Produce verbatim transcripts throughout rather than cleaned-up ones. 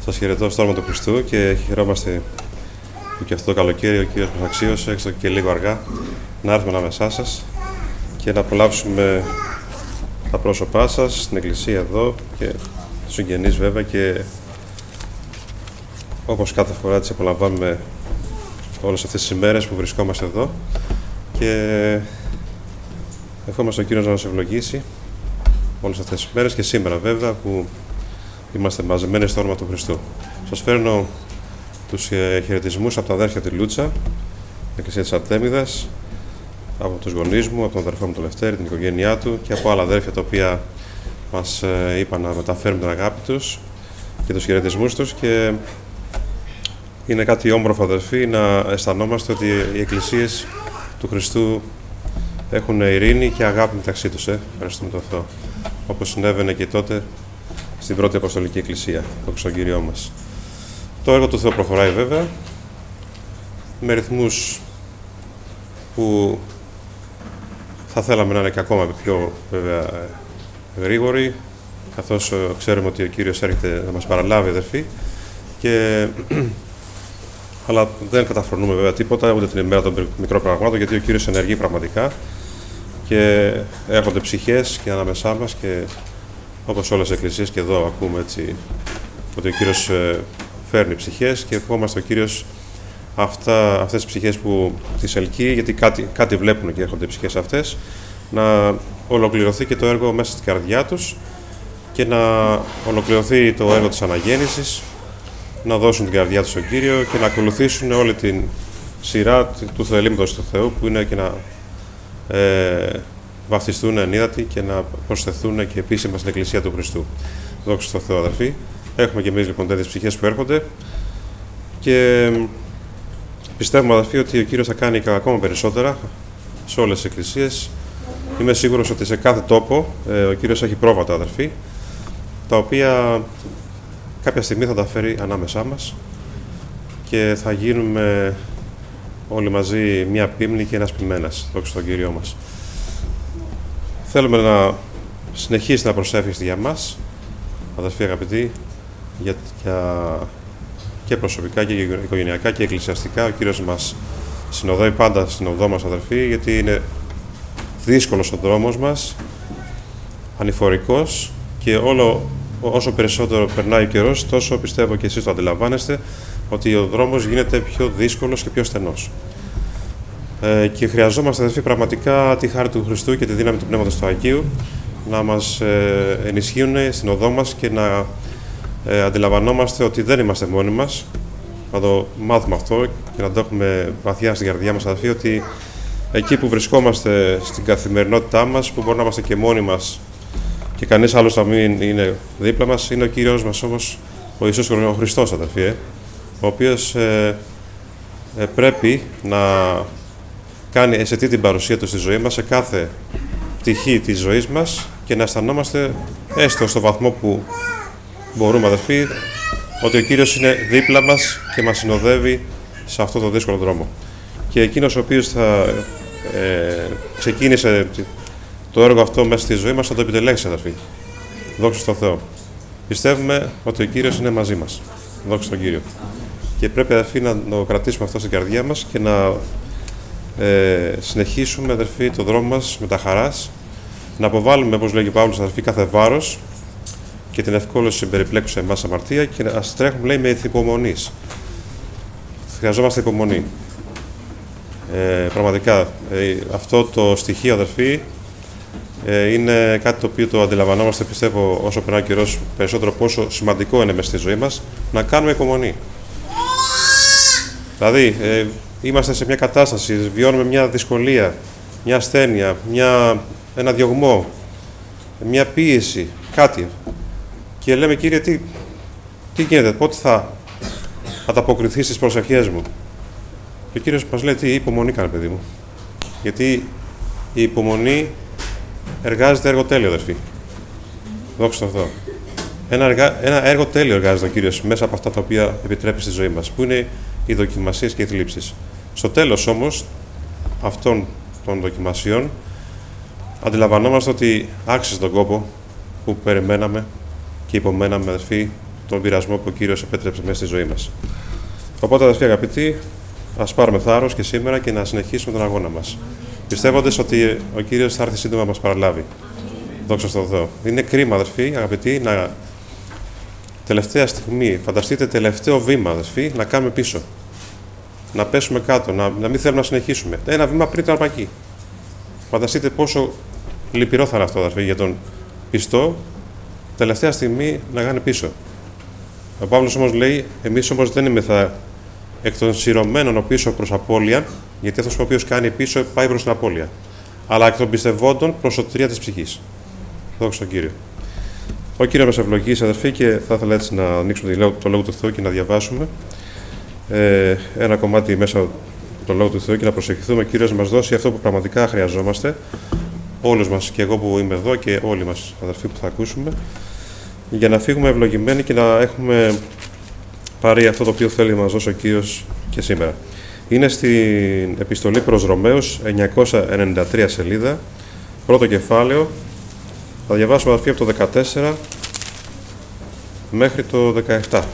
Σας χαιρετώ στο όνομα του Χριστού και χαιρόμαστε που και αυτό το καλοκαίρι ο Κύριος μας αξίωσε, έστω και λίγο αργά, να έρθουμε ανάμεσά σας και να απολαύσουμε τα πρόσωπά σας στην εκκλησία εδώ και τους συγγενείς βέβαια, και όπως κάθε φορά τις απολαμβάνουμε όλες αυτές τις ημέρες που βρισκόμαστε εδώ, και ευχόμαστε ο Κύριος να μας ευλογήσει όλες αυτές τις ημέρες και σήμερα βέβαια που είμαστε μαζεμένοι στο όνομα του Χριστού. Σας φέρνω τους χαιρετισμούς από τα αδέρφια τη Λούτσα, την Εκκλησία της Αρτέμιδας, από τους γονείς μου, από τον αδερφό μου τον Λευτέρη, την οικογένειά του και από άλλα αδέρφια τα οποία μας είπαν να μεταφέρουν την αγάπη τους και τους χαιρετισμούς τους, και είναι κάτι όμορφο, αδερφοί, να αισθανόμαστε ότι οι εκκλησίες του Χριστού έχουν ειρήνη και αγάπη μεταξύ τους. Ε. Ευχαριστούμε τον Θεό. Όπως συνέβαινε και τότε στην πρώτη Αποστολική Εκκλησία, στον Κύριό μας. Το έργο του Θεού προχωράει βέβαια, με ρυθμούς που θα θέλαμε να είναι και ακόμα πιο βέβαια γρήγοροι, καθώς ξέρουμε ότι ο Κύριος έρχεται να μας παραλάβει, αδερφοί, και αλλά δεν καταφρονούμε βέβαια τίποτα, ούτε την ημέρα των μικρών πραγμάτων, γιατί ο Κύριος ενεργεί πραγματικά και έρχονται ψυχές και ανάμεσά μας, και όπως όλες οι εκκλησίες και εδώ ακούμε έτσι ότι ο Κύριος φέρνει ψυχές, και ευχόμαστε ο Κύριος αυτά, αυτές τις ψυχές που τις ελκύει, γιατί κάτι, κάτι βλέπουν και έρχονται οι ψυχές αυτές, να ολοκληρωθεί και το έργο μέσα στην καρδιά τους και να ολοκληρωθεί το έργο της αναγέννησης, να δώσουν την καρδιά τους στον Κύριο και να ακολουθήσουν όλη την σειρά του θελήματος του Θεού, που είναι και να ε, βαφτιστούν ενίδατοι και να προσθεθούν και επίσημα στην Εκκλησία του Χριστού. Δόξα τω Θεώ, αδερφοί. Έχουμε και εμείς λοιπόν τέτοιες ψυχές που έρχονται, και πιστεύουμε, αδερφοί, ότι ο Κύριος θα κάνει ακόμα περισσότερα σε όλες τις εκκλησίες. Είμαι σίγουρος ότι σε κάθε τόπο ε, ο Κύριος έχει πρόβατα, αδερφοί, τα οποία κάποια στιγμή θα τα φέρει ανάμεσά μας και θα γίνουμε όλοι μαζί μια πίμνη και ένας ποιμένας. Δόξα στον Κύριό μας. Θέλουμε να συνεχίσει να προσεύχεστε για μας, αδερφοί αγαπητοί, για, για, και προσωπικά και οικογενειακά και εκκλησιαστικά. Ο Κύριος μας συνοδεύει πάντα στην οδό μας, αδερφοί, γιατί είναι δύσκολος ο δρόμος μας, ανηφορικός, και όλο όσο περισσότερο περνάει ο καιρός, τόσο πιστεύω και εσείς το αντιλαμβάνεστε, ότι ο δρόμος γίνεται πιο δύσκολος και πιο στενός. Ε, και χρειαζόμαστε, αδερφοί, πραγματικά τη χάρη του Χριστού και τη δύναμη του Πνεύματος του Αγίου να μας ε, ενισχύουν στην οδό μας και να ε, αντιλαμβανόμαστε ότι δεν είμαστε μόνοι μας, να το μάθουμε αυτό και να το έχουμε βαθιά στην καρδιά μας, αδερφοί, ότι εκεί που βρισκόμαστε στην καθημερινότητά μας, που μπορεί να είμαστε και μόνοι μας και κανείς άλλος να μην είναι δίπλα μας, είναι ο Κύριος μας όμως, ο Ιησούς ο Χριστός, αδερφοί, ε, ο οποίος ε, ε, πρέπει να κάνει αισθητή την παρουσία του στη ζωή μας, σε κάθε πτυχή της ζωής μας, και να αισθανόμαστε, έστω στο βαθμό που μπορούμε, αδερφοί, ότι ο Κύριος είναι δίπλα μας και μας συνοδεύει σε αυτό το δύσκολο δρόμο. Και εκείνος ο οποίος θα ε, ξεκίνησε το έργο αυτό μέσα στη ζωή μας θα το επιτελέσει, αδερφοί. Δόξα στον Θεό. Πιστεύουμε ότι ο Κύριος είναι μαζί μας. Δόξα στον Κύριο. Και πρέπει, αδερφοί, να το κρατήσουμε αυτό στην καρδιά μας και να ε, συνεχίσουμε, αδερφοί, το δρόμο μας με τα χαράς, να αποβάλουμε, όπως λέγει ο Παύλος, αδερφοί, κάθε βάρος και την ευκόλωση συμπεριπλέκουσα εμάς αμαρτία, και να τρέχουμε, λέει, με υπομονής. Χρειαζόμαστε υπομονή. Ε, πραγματικά, ε, αυτό το στοιχείο, αδερφοί, ε, είναι κάτι το οποίο το αντιλαμβανόμαστε, πιστεύω, όσο περνάει ο καιρός περισσότερο, πόσο σημαντικό είναι μες στη ζωή μας να κάνουμε υπομονή. Δηλαδή, ε, είμαστε σε μια κατάσταση, βιώνουμε μια δυσκολία, μια ασθένεια, μια, ένα διωγμό, μια πίεση, κάτι. Και λέμε, Κύριε, τι, τι γίνεται, πότε θα ανταποκριθείς στις προσευχές μου. Και ο Κύριος μας λέει, τι υπομονή κάνε, παιδί μου. Γιατί η υπομονή εργάζεται έργο τέλειο, αδερφοί. Δόξα τω Θεώ. Ένα, εργα... ένα έργο τέλειο εργάζεται ο Κύριος μέσα από αυτά τα οποία επιτρέπει στη ζωή μας, που είναι οι δοκιμασίες και οι θλίψεις. Στο τέλος όμως αυτών των δοκιμασιών αντιλαμβανόμαστε ότι άξιζε τον κόπο που περιμέναμε και υπομέναμε, αδερφοί, τον πειρασμό που ο Κύριος επέτρεψε μέσα στη ζωή μας. Οπότε, αδερφοί αγαπητοί, ας πάρουμε θάρρος και σήμερα και να συνεχίσουμε τον αγώνα μας, πιστεύοντας ότι ο Κύριος θα έρθει σύντομα να μας παραλάβει. Δόξα στον Θεό. Είναι κρίμα, αδερφοί αγαπητοί, να τελευταία στιγμή, φανταστείτε τελευταίο βήμα, αδερφοί, να κάνουμε πίσω. Να πέσουμε κάτω, να, να μην θέλουμε να συνεχίσουμε. Ένα βήμα πριν το αρπακί. Φανταστείτε πόσο λυπηρό θα είναι αυτό, αδερφοί, για τον πιστό, τελευταία στιγμή να κάνει πίσω. Ο Παύλος όμως λέει: εμείς όμως δεν είμεθα εκ των σειρωμένων ο πίσω προς απώλεια, γιατί αυτός ο οποίος κάνει πίσω πάει προς την απώλεια. Αλλά εκ των πιστευόντων προς σωτηρία της ψυχής. Δόξα στον Κύριο. Ο Κύριος μας ευλογήσει, αδερφοί, και θα ήθελα έτσι να ανοίξουμε το Λόγο του Θεού και να διαβάσουμε ε, ένα κομμάτι μέσα από το Λόγο του Θεού και να προσευχηθούμε. Ο Κύριος να μας δώσει αυτό που πραγματικά χρειαζόμαστε, όλους μας, και εγώ που είμαι εδώ και όλοι μας, αδερφοί, που θα ακούσουμε, για να φύγουμε ευλογημένοι και να έχουμε πάρει αυτό το οποίο θέλει να μας δώσει ο Κύριος και σήμερα. Είναι στην επιστολή προς Ρωμαίους, εννιακόσια ενενήντα τρία σελίδα, πρώτο κεφάλαιο. Θα διαβάσουμε, αδερφοί, από το δεκατέσσερα μέχρι το δεκαεπτά.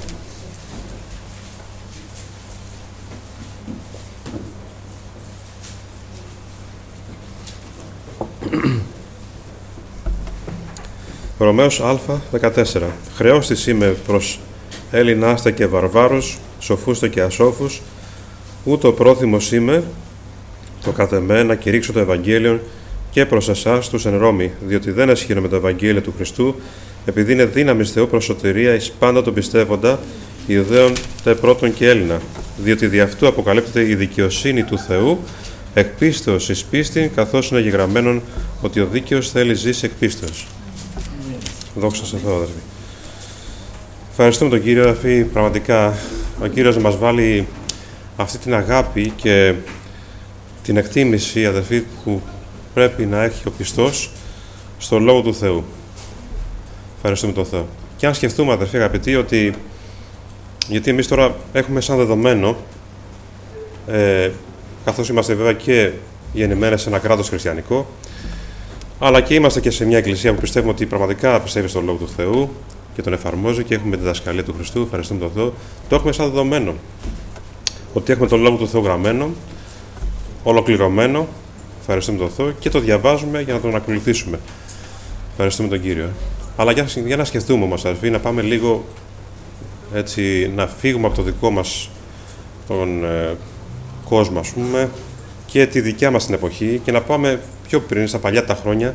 Ρωμαίους Α, δεκατέσσερα. Χρεώστης είμαι προς Έλληνάστε και βαρβάρους, σοφούστε και ασόφους, ούτω πρόθυμος είμαι το κατ' εμέ να κηρύξω το Ευαγγέλιο και προς εσάς τους εν Ρώμη, διότι δεν ασχήνω με το Ευαγγέλιο του Χριστού, επειδή είναι δύναμις Θεού προς σωτηρία εις πάντα τον πιστεύοντα, Ιουδαίων τε πρώτον και Έλληνα, διότι δι' αυτού αποκαλύπτεται η δικαιοσύνη του Θεού, εκ πίστεως εις πίστην, καθώς είναι γεγραμμένον ότι ο δίκαιος θέλει ζήσει εκ πίστεως. Δόξα σε Θεό, αδερφοί. Ευχαριστούμε τον Κύριο, αδερφοί. Πραγματικά ο Κύριος να μας βάλει αυτή την αγάπη και την εκτίμηση, αδερφοί, που πρέπει να έχει ο πιστός στο Λόγο του Θεού. Ευχαριστούμε τον Θεό. Και αν σκεφτούμε, αδερφοί αγαπητοί, ότι γιατί εμείς τώρα έχουμε σαν δεδομένο, ε, καθώς είμαστε βέβαια και γεννημένοι σε ένα κράτος χριστιανικό, αλλά και είμαστε και σε μια εκκλησία που πιστεύουμε ότι πραγματικά πιστεύει στον Λόγο του Θεού και τον εφαρμόζει και έχουμε τη διδασκαλία του Χριστού, ευχαριστούμε τον Θεό, το έχουμε σαν δεδομένο. Ότι έχουμε τον Λόγο του Θεού γραμμένο, ολοκληρωμένο, ευχαριστούμε τον Θεό, και το διαβάζουμε για να τον ακολουθήσουμε. Ευχαριστούμε τον Κύριο. Αλλά για, για να σκεφτούμε όμως, αδερφοί, να πάμε λίγο έτσι, να φύγουμε από το δικό μας τον ε, κόσμο, ας πούμε, και τη δικιά μας την εποχή, και να πάμε πιο πριν, στα παλιά τα χρόνια,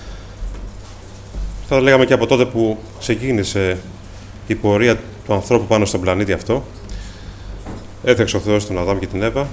θα λέγαμε και από τότε που ξεκίνησε η πορεία του ανθρώπου πάνω στον πλανήτη αυτό. Έθεξε ο Θεός τον Αδάμ και την Εύα.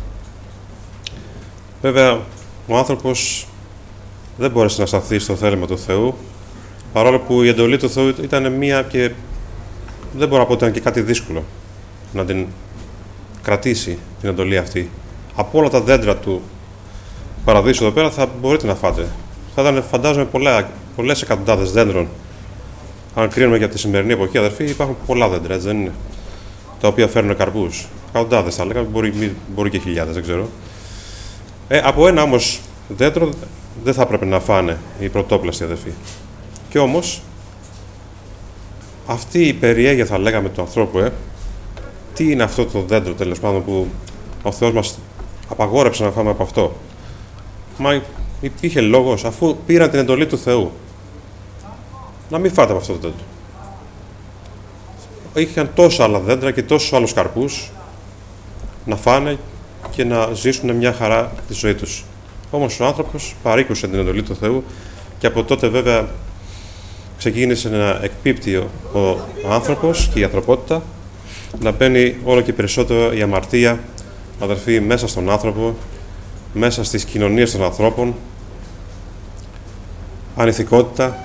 Βέβαια, ο άνθρωπος δεν μπόρεσε να σταθεί στο θέλημα του Θεού, παρόλο που η εντολή του Θεού ήταν μία και δεν μπορώ να πω ότι ήταν και κάτι δύσκολο να την κρατήσει την εντολή αυτή. Από όλα τα δέντρα του παραδείσου εδώ πέρα θα μπορείτε να φάτε. Θα ήταν, φαντάζομαι, πολλά, πολλές εκατοντάδες δέντρων. Αν κρίνουμε για τη σημερινή εποχή, αδερφοί, υπάρχουν πολλά δέντρα, έτσι δεν είναι, τα οποία φέρνουν καρπούς. Εκατοντάδες θα λέγαμε, μπορεί, μπορεί και χιλιάδες, δεν ξέρω. Ε, από ένα όμως δέντρο δεν θα έπρεπε να φάνε οι πρωτόπλαστοι, αδερφοί. Και όμως, αυτή η περιέργεια, θα λέγαμε, του ανθρώπου, ε, τι είναι αυτό το δέντρο, τέλος πάντων, που ο Θεός μας απαγόρεψε να φάμε από αυτό. Μα υπήρχε λόγος, αφού πήραν την εντολή του Θεού, να μην φάτε από αυτό το δέντρο. Είχαν τόσα άλλα δέντρα και τόσους άλλους καρπούς να φάνε και να ζήσουν μια χαρά τη ζωή τους. Όμως ο άνθρωπος παρήκουσε την εντολή του Θεού και από τότε βέβαια ξεκίνησε να εκπίπτει ο, ο άνθρωπος και η ανθρωπότητα, να μπαίνει όλο και περισσότερο η αμαρτία, αδερφοί, μέσα στον άνθρωπο, μέσα στις κοινωνίες των ανθρώπων, ανηθικότητα,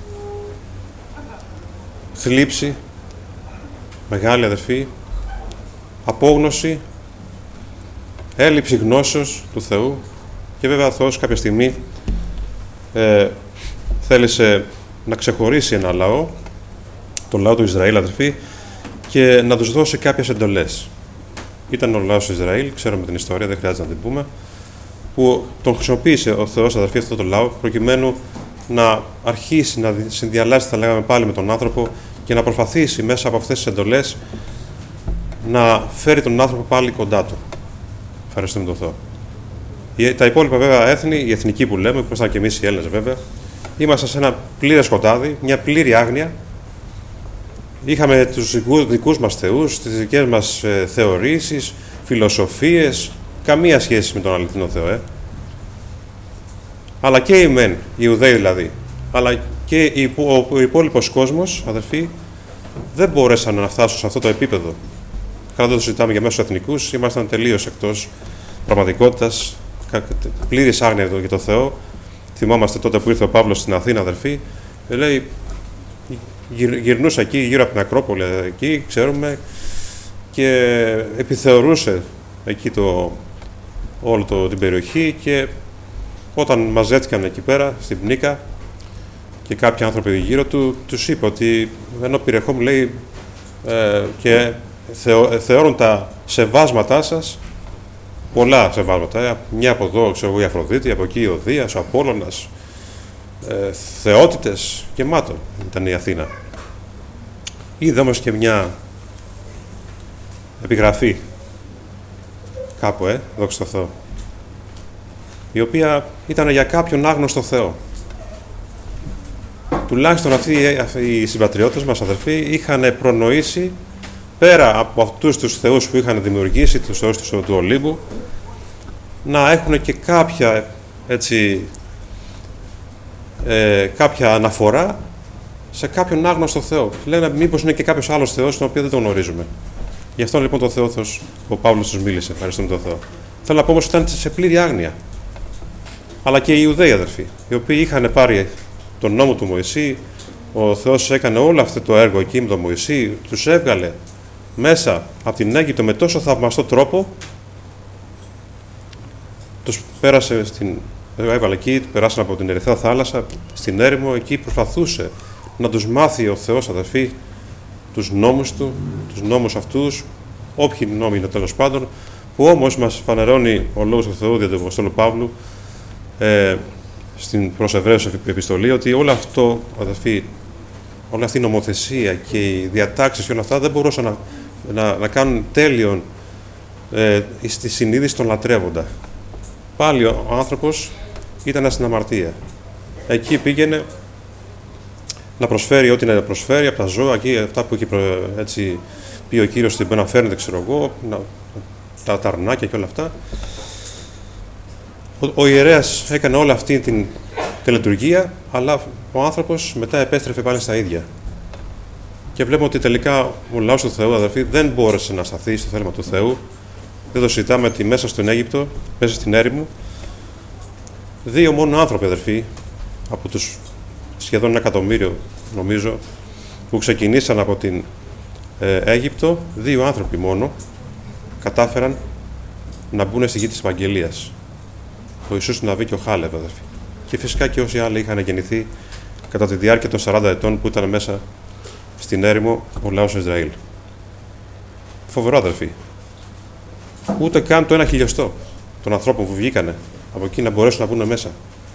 θλίψη, μεγάλη, αδερφοί, απόγνωση, έλλειψη γνώσεως του Θεού, και βέβαια ο Θεός κάποια στιγμή ε, θέλησε να ξεχωρίσει ένα λαό, το λαό του Ισραήλ, αδερφοί, και να τους δώσει κάποιες εντολές. Ήταν ο λαός του Ισραήλ, ξέρουμε την ιστορία, δεν χρειάζεται να την πούμε, που τον χρησιμοποίησε ο Θεός, αδερφοί, αυτό το λαό, προκειμένου να αρχίσει να συνδιαλάσει, θα λέγαμε, πάλι με τον άνθρωπο και να προσπαθήσει μέσα από αυτές τις εντολές να φέρει τον άνθρωπο πάλι κοντά του. Ευχαριστούμε τον Θεό. Τα υπόλοιπα βέβαια έθνη, οι εθνικοί που λέμε, που ήμασταν και εμείς οι Έλληνες βέβαια, ήμασταν σε ένα πλήρες σκοτάδι, μια πλήρη άγνοια. Είχαμε τους δικούς μας θεούς, τις δικές μας ε, θεωρήσεις, φιλοσοφίες, καμία σχέση με τον αληθινό Θεό. Ε. Αλλά και οι μεν, οι Ιουδαίοι δηλαδή, αλλά και ο υπόλοιπος κόσμος, αδερφοί, δεν μπόρεσαν να φτάσουν σε αυτό το επίπεδο. Καλά, δεν το συζητάμε για μέσους εθνικούς, ήμασταν τελείως εκτός πραγματικότητας, πλήρης άγνοια για το Θεό. Θυμόμαστε τότε που ήρθε ο Παύλος στην Αθήνα, αδερφοί, λέει, γυρνούσε εκεί γύρω από την Ακρόπολη, εκεί, ξέρουμε, και επιθεωρούσε εκεί το, όλη το, την περιοχή, και όταν μαζεύτηκαν εκεί πέρα, στην Πνίκα, και κάποιοι άνθρωποι γύρω του, τους είπε ότι ενώ περιεχόμουν, λέει, ε, και θεω, θεωρούν τα σεβάσματά σας, πολλά σεβάσματα, ε, μια από εδώ, ξέρω εγώ, η Αφροδίτη, από εκεί ο Δίας, ο Απόλλωνας, ε, θεότητες, γεμάτο ήταν η Αθήνα. Είδε όμως και μια επιγραφή κάπου, ε, δόξα τω Θεώ, η οποία ήταν για κάποιον άγνωστο Θεό. Τουλάχιστον αυτοί, αυτοί οι συμπατριώτες μας, αδερφοί, είχαν προνοήσει, πέρα από αυτούς τους θεούς που είχαν δημιουργήσει, τους θεούς του Ολύμπου, να έχουν και κάποια, έτσι, ε, κάποια αναφορά σε κάποιον άγνωστο Θεό. Λένε μήπως είναι και κάποιος άλλος Θεός, τον οποίο δεν τον γνωρίζουμε. Γι' αυτό λοιπόν το Θεόθος, ο Παύλος τους μίλησε. Ευχαριστούμε τον Θεό. Θέλω να πω όμως ότι ήταν σε πλήρη άγνοια. Αλλά και οι Ιουδαίοι, αδερφοί, οι οποίοι είχαν πάρει τον νόμο του Μωυσή, ο Θεός έκανε όλο αυτό το έργο εκεί με τον Μωυσή, τους έβγαλε μέσα από την Αίγυπτο με τόσο θαυμαστό τρόπο, τους πέρασε στην, έβαλε εκεί, περάσαν από την Ερυθρά θάλασσα, στην έρημο, εκεί προσπαθούσε να τους μάθει ο Θεός, αδερφοί, τους νόμους του, τους νόμους αυτούς, όποιοι νόμοι είναι τέλος πάντων, που όμως μας φανερώνει ο Λόγος του Θεού δια του Αποστόλου Παύλου, ε, στην προς Εβραίους επιστολή, ότι όλο αυτό, αδερφοί, όλη αυτή η νομοθεσία και οι διατάξεις και όλα αυτά δεν μπορούσαν να, να, να κάνουν τέλειον ε, στη συνείδηση των λατρεύοντα. Πάλι ο άνθρωπος ήταν στην αμαρτία. Εκεί πήγαινε να προσφέρει ό,τι να προσφέρει από τα ζώα, εκεί, αυτά που είχε έτσι, πει ο Κύριος στην να φέρνετε, ξέρω εγώ, να, τα, τα αρνάκια και όλα αυτά. Ο, ο ιερέας έκανε όλη αυτή την τελετουργία, αλλά ο άνθρωπος μετά επέστρεφε πάλι στα ίδια. Και βλέπουμε ότι τελικά ο λαός του Θεού, αδερφοί, δεν μπόρεσε να σταθεί στο θέλημα του Θεού. Δεν το συζητάμε ότι μέσα στον Αίγυπτο, μέσα στην έρημο, δύο μόνο άνθρωποι, αδερφοί, από τους σχεδόν ένα εκατομμύριο, νομίζω, που ξεκινήσαν από την ε, Αίγυπτο, δύο άνθρωποι μόνο κατάφεραν να μπουν στη γη της Ευαγγελίας. Ο Ιησούς του Ναβί και ο Χάλεβ, αδερφοί. Και φυσικά και όσοι άλλοι είχαν γεννηθεί κατά τη διάρκεια των σαράντα ετών που ήταν μέσα στην έρημο ο λαός του Ισραήλ. Φοβερό, αδερφοί. Ούτε καν το ένα χιλιοστό των ανθρώπων που βγήκανε από εκεί να μπορέσουν να μπουν μέσα.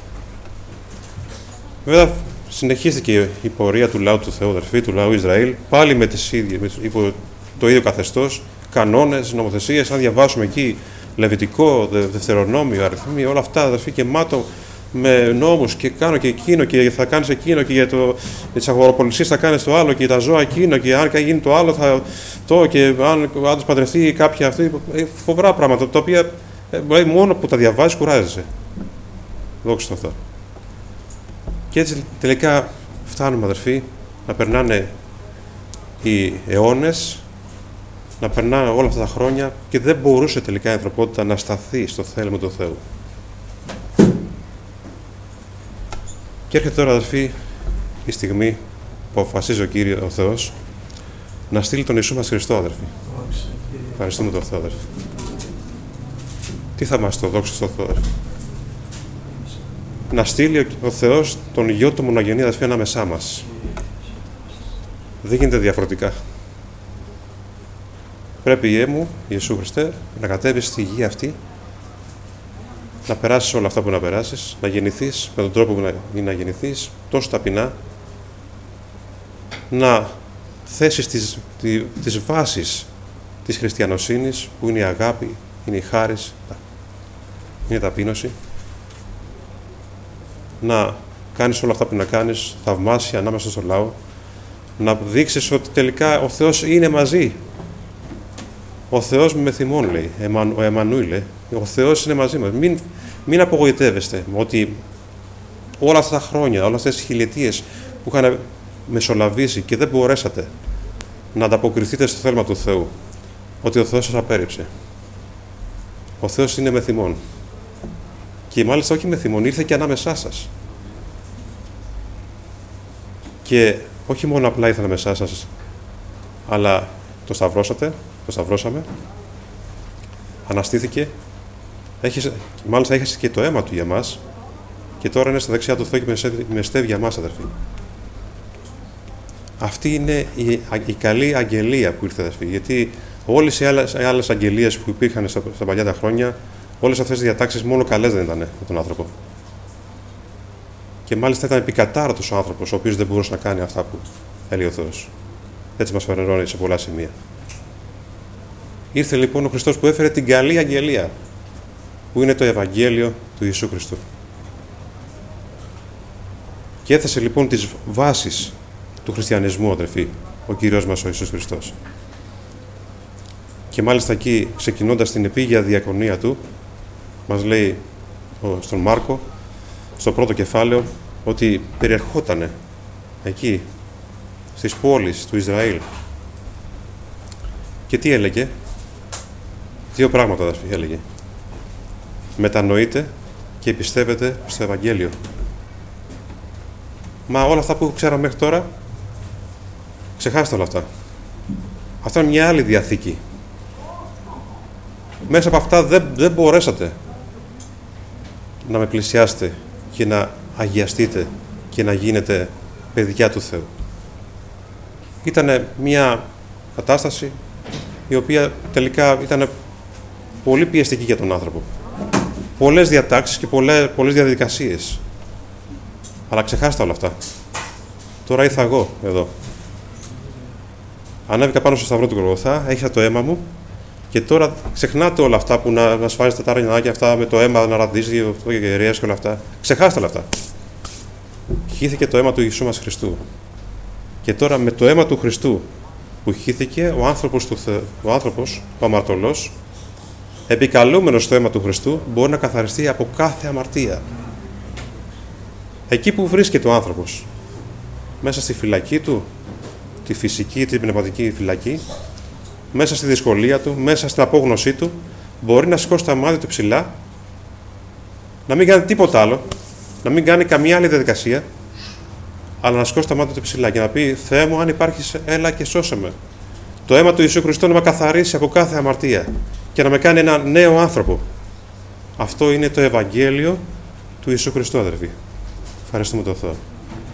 Βέβαια, συνεχίστηκε η πορεία του λαού του Θεού, αδερφοί, του λαού Ισραήλ, πάλι με τις ίδιες, υπό το ίδιο καθεστώς, κανόνες, νομοθεσίες. Αν διαβάσουμε εκεί Λεβιτικό, Δευτερονόμιο, αριθμοί, όλα αυτά, αδερφοί, και μάτω με νόμους, και κάνω και εκείνο, και θα κάνεις εκείνο, και για, το, για τις αγοροπολισίες θα κάνεις το άλλο, και για τα ζώα εκείνο, και αν γίνει το άλλο θα το, και αν ο άντρας παντρευτεί κάποια αυτή, φοβερά πράγματα, τα οποία ε, μόνο που τα διαβάζεις κουράζεσαι. Δόξα τω Θεώ. Και έτσι τελικά φτάνουμε, αδερφοί, να περνάνε οι αιώνες, να περνάνε όλα αυτά τα χρόνια, και δεν μπορούσε τελικά η ανθρωπότητα να σταθεί στο θέλημα του Θεού. Και έρχεται τώρα, αδερφοί, η στιγμή που αποφασίζει ο Κύριος, ο Θεός, να στείλει τον Ιησού μας Χριστό, αδερφοί. Ευχαριστούμε τον Θεό, αδερφοί. Τι θα μας το δόξα στο Θεό, αδερφοί. Να στείλει ο Θεός τον Υιό του μονογενή, αδερφοί, ανάμεσά μας. Δεν γίνεται διαφορετικά. Πρέπει, Υιέ μου, Ιησού Χριστέ, να κατέβεις στη γη αυτή, να περάσεις όλα αυτά που να περάσεις, να γεννηθείς με τον τρόπο που να, να γεννηθείς, τόσο ταπεινά, να θέσει τις, τις βάσεις της χριστιανοσύνης, που είναι η αγάπη, είναι η χάρις, είναι η ταπείνωση. Να κάνεις όλα αυτά που να κάνεις, θαυμάσια ανάμεσα στο λαό, να δείξεις ότι τελικά ο Θεός είναι μαζί. Ο Θεός με θυμών, λέει, ο Εμμανούηλ, λέει. Ο Θεός είναι μαζί μας. Μην, μην απογοητεύεστε ότι όλα αυτά τα χρόνια, όλες αυτές τις χιλιετίες που είχαν μεσολαβήσει και δεν μπορέσατε να ανταποκριθείτε στο θέλημα του Θεού, ότι ο Θεός σας απέρριψε. Ο Θεός είναι με θυμών. Και μάλιστα όχι με θυμών, ήρθε και ανάμεσά σας. Και όχι μόνο απλά ήρθε ανάμεσά σας, αλλά το σταυρώσατε, το σταυρώσαμε, αναστήθηκε, έχεις, μάλιστα έχασε και το αίμα του για μας, και τώρα είναι στα δεξιά του Θεού και μεστεύει για μας, αδερφοί. Αυτή είναι η, η καλή αγγελία που ήρθε, αδερφοί, γιατί όλες οι άλλες, οι άλλες αγγελίες που υπήρχαν στα, στα παλιά τα χρόνια, όλες αυτές τις διατάξεις μόνο καλές δεν ήταν με τον άνθρωπο. Και μάλιστα ήταν επικατάρατος ο άνθρωπος, ο οποίος δεν μπορούσε να κάνει αυτά που έλεγε ο Θεός. Έτσι μας φανερώνει σε πολλά σημεία. Ήρθε λοιπόν ο Χριστός που έφερε την καλή αγγελία, που είναι το Ευαγγέλιο του Ιησού Χριστού. Και έθεσε λοιπόν τις βάσεις του χριστιανισμού, αδερφοί, ο Κύριος μας ο Ιησούς Χριστός. Και μάλιστα εκεί, ξεκινώντας την επίγεια διακονία του, μας λέει στον Μάρκο, στο πρώτο κεφάλαιο, ότι περιερχότανε εκεί, στις πόλεις του Ισραήλ. Και τι έλεγε? Δύο πράγματα, αδερφοί, έλεγε. Μετανοείτε και πιστεύετε στο Ευαγγέλιο. Μα όλα αυτά που ξέραμε μέχρι τώρα, ξεχάστε όλα αυτά. Αυτό είναι μια άλλη διαθήκη. Μέσα από αυτά δεν, δεν μπορέσατε να με πλησιάσετε και να αγιαστείτε και να γίνετε παιδιά του Θεού. Ήταν μια κατάσταση η οποία τελικά ήταν πολύ πιεστική για τον άνθρωπο. Πολλές διατάξεις και πολλές, πολλές διαδικασίες. Αλλά ξεχάστε όλα αυτά. Τώρα ήρθα εγώ εδώ. Ανέβηκα πάνω στο σταυρό του Γολγοθά, έχασα το αίμα μου και τώρα ξεχνάτε όλα αυτά που να, να σφάζετε τα ρανιανάκια αυτά με το αίμα να ραντίζει και ιερέας και όλα αυτά. Ξεχάστε όλα αυτά. Χύθηκε το αίμα του Ιησού μας Χριστού. Και τώρα με το αίμα του Χριστού που χύθηκε, ο άνθρωπος, του Θε... ο, άνθρωπος ο αμαρτωλός, επικαλούμενος στο αίμα του Χριστού, μπορεί να καθαριστεί από κάθε αμαρτία. Εκεί που βρίσκεται ο άνθρωπος, μέσα στη φυλακή του, τη φυσική, την πνευματική φυλακή, μέσα στη δυσκολία του, μέσα στην απόγνωσή του, μπορεί να σηκώσει τα μάτια του ψηλά, να μην κάνει τίποτα άλλο, να μην κάνει καμία άλλη διαδικασία, αλλά να σηκώσει τα μάτια του ψηλά και να πει: Θεέ μου, αν υπάρχεις, έλα και σώσε με. Το αίμα του Ιησού Χριστού να με καθαρίσει από κάθε αμαρτία και να με κάνει ένα νέο άνθρωπο. Αυτό είναι το Ευαγγέλιο του Ιησού Χριστού, αδερφοί. Ευχαριστούμε τον Θεό.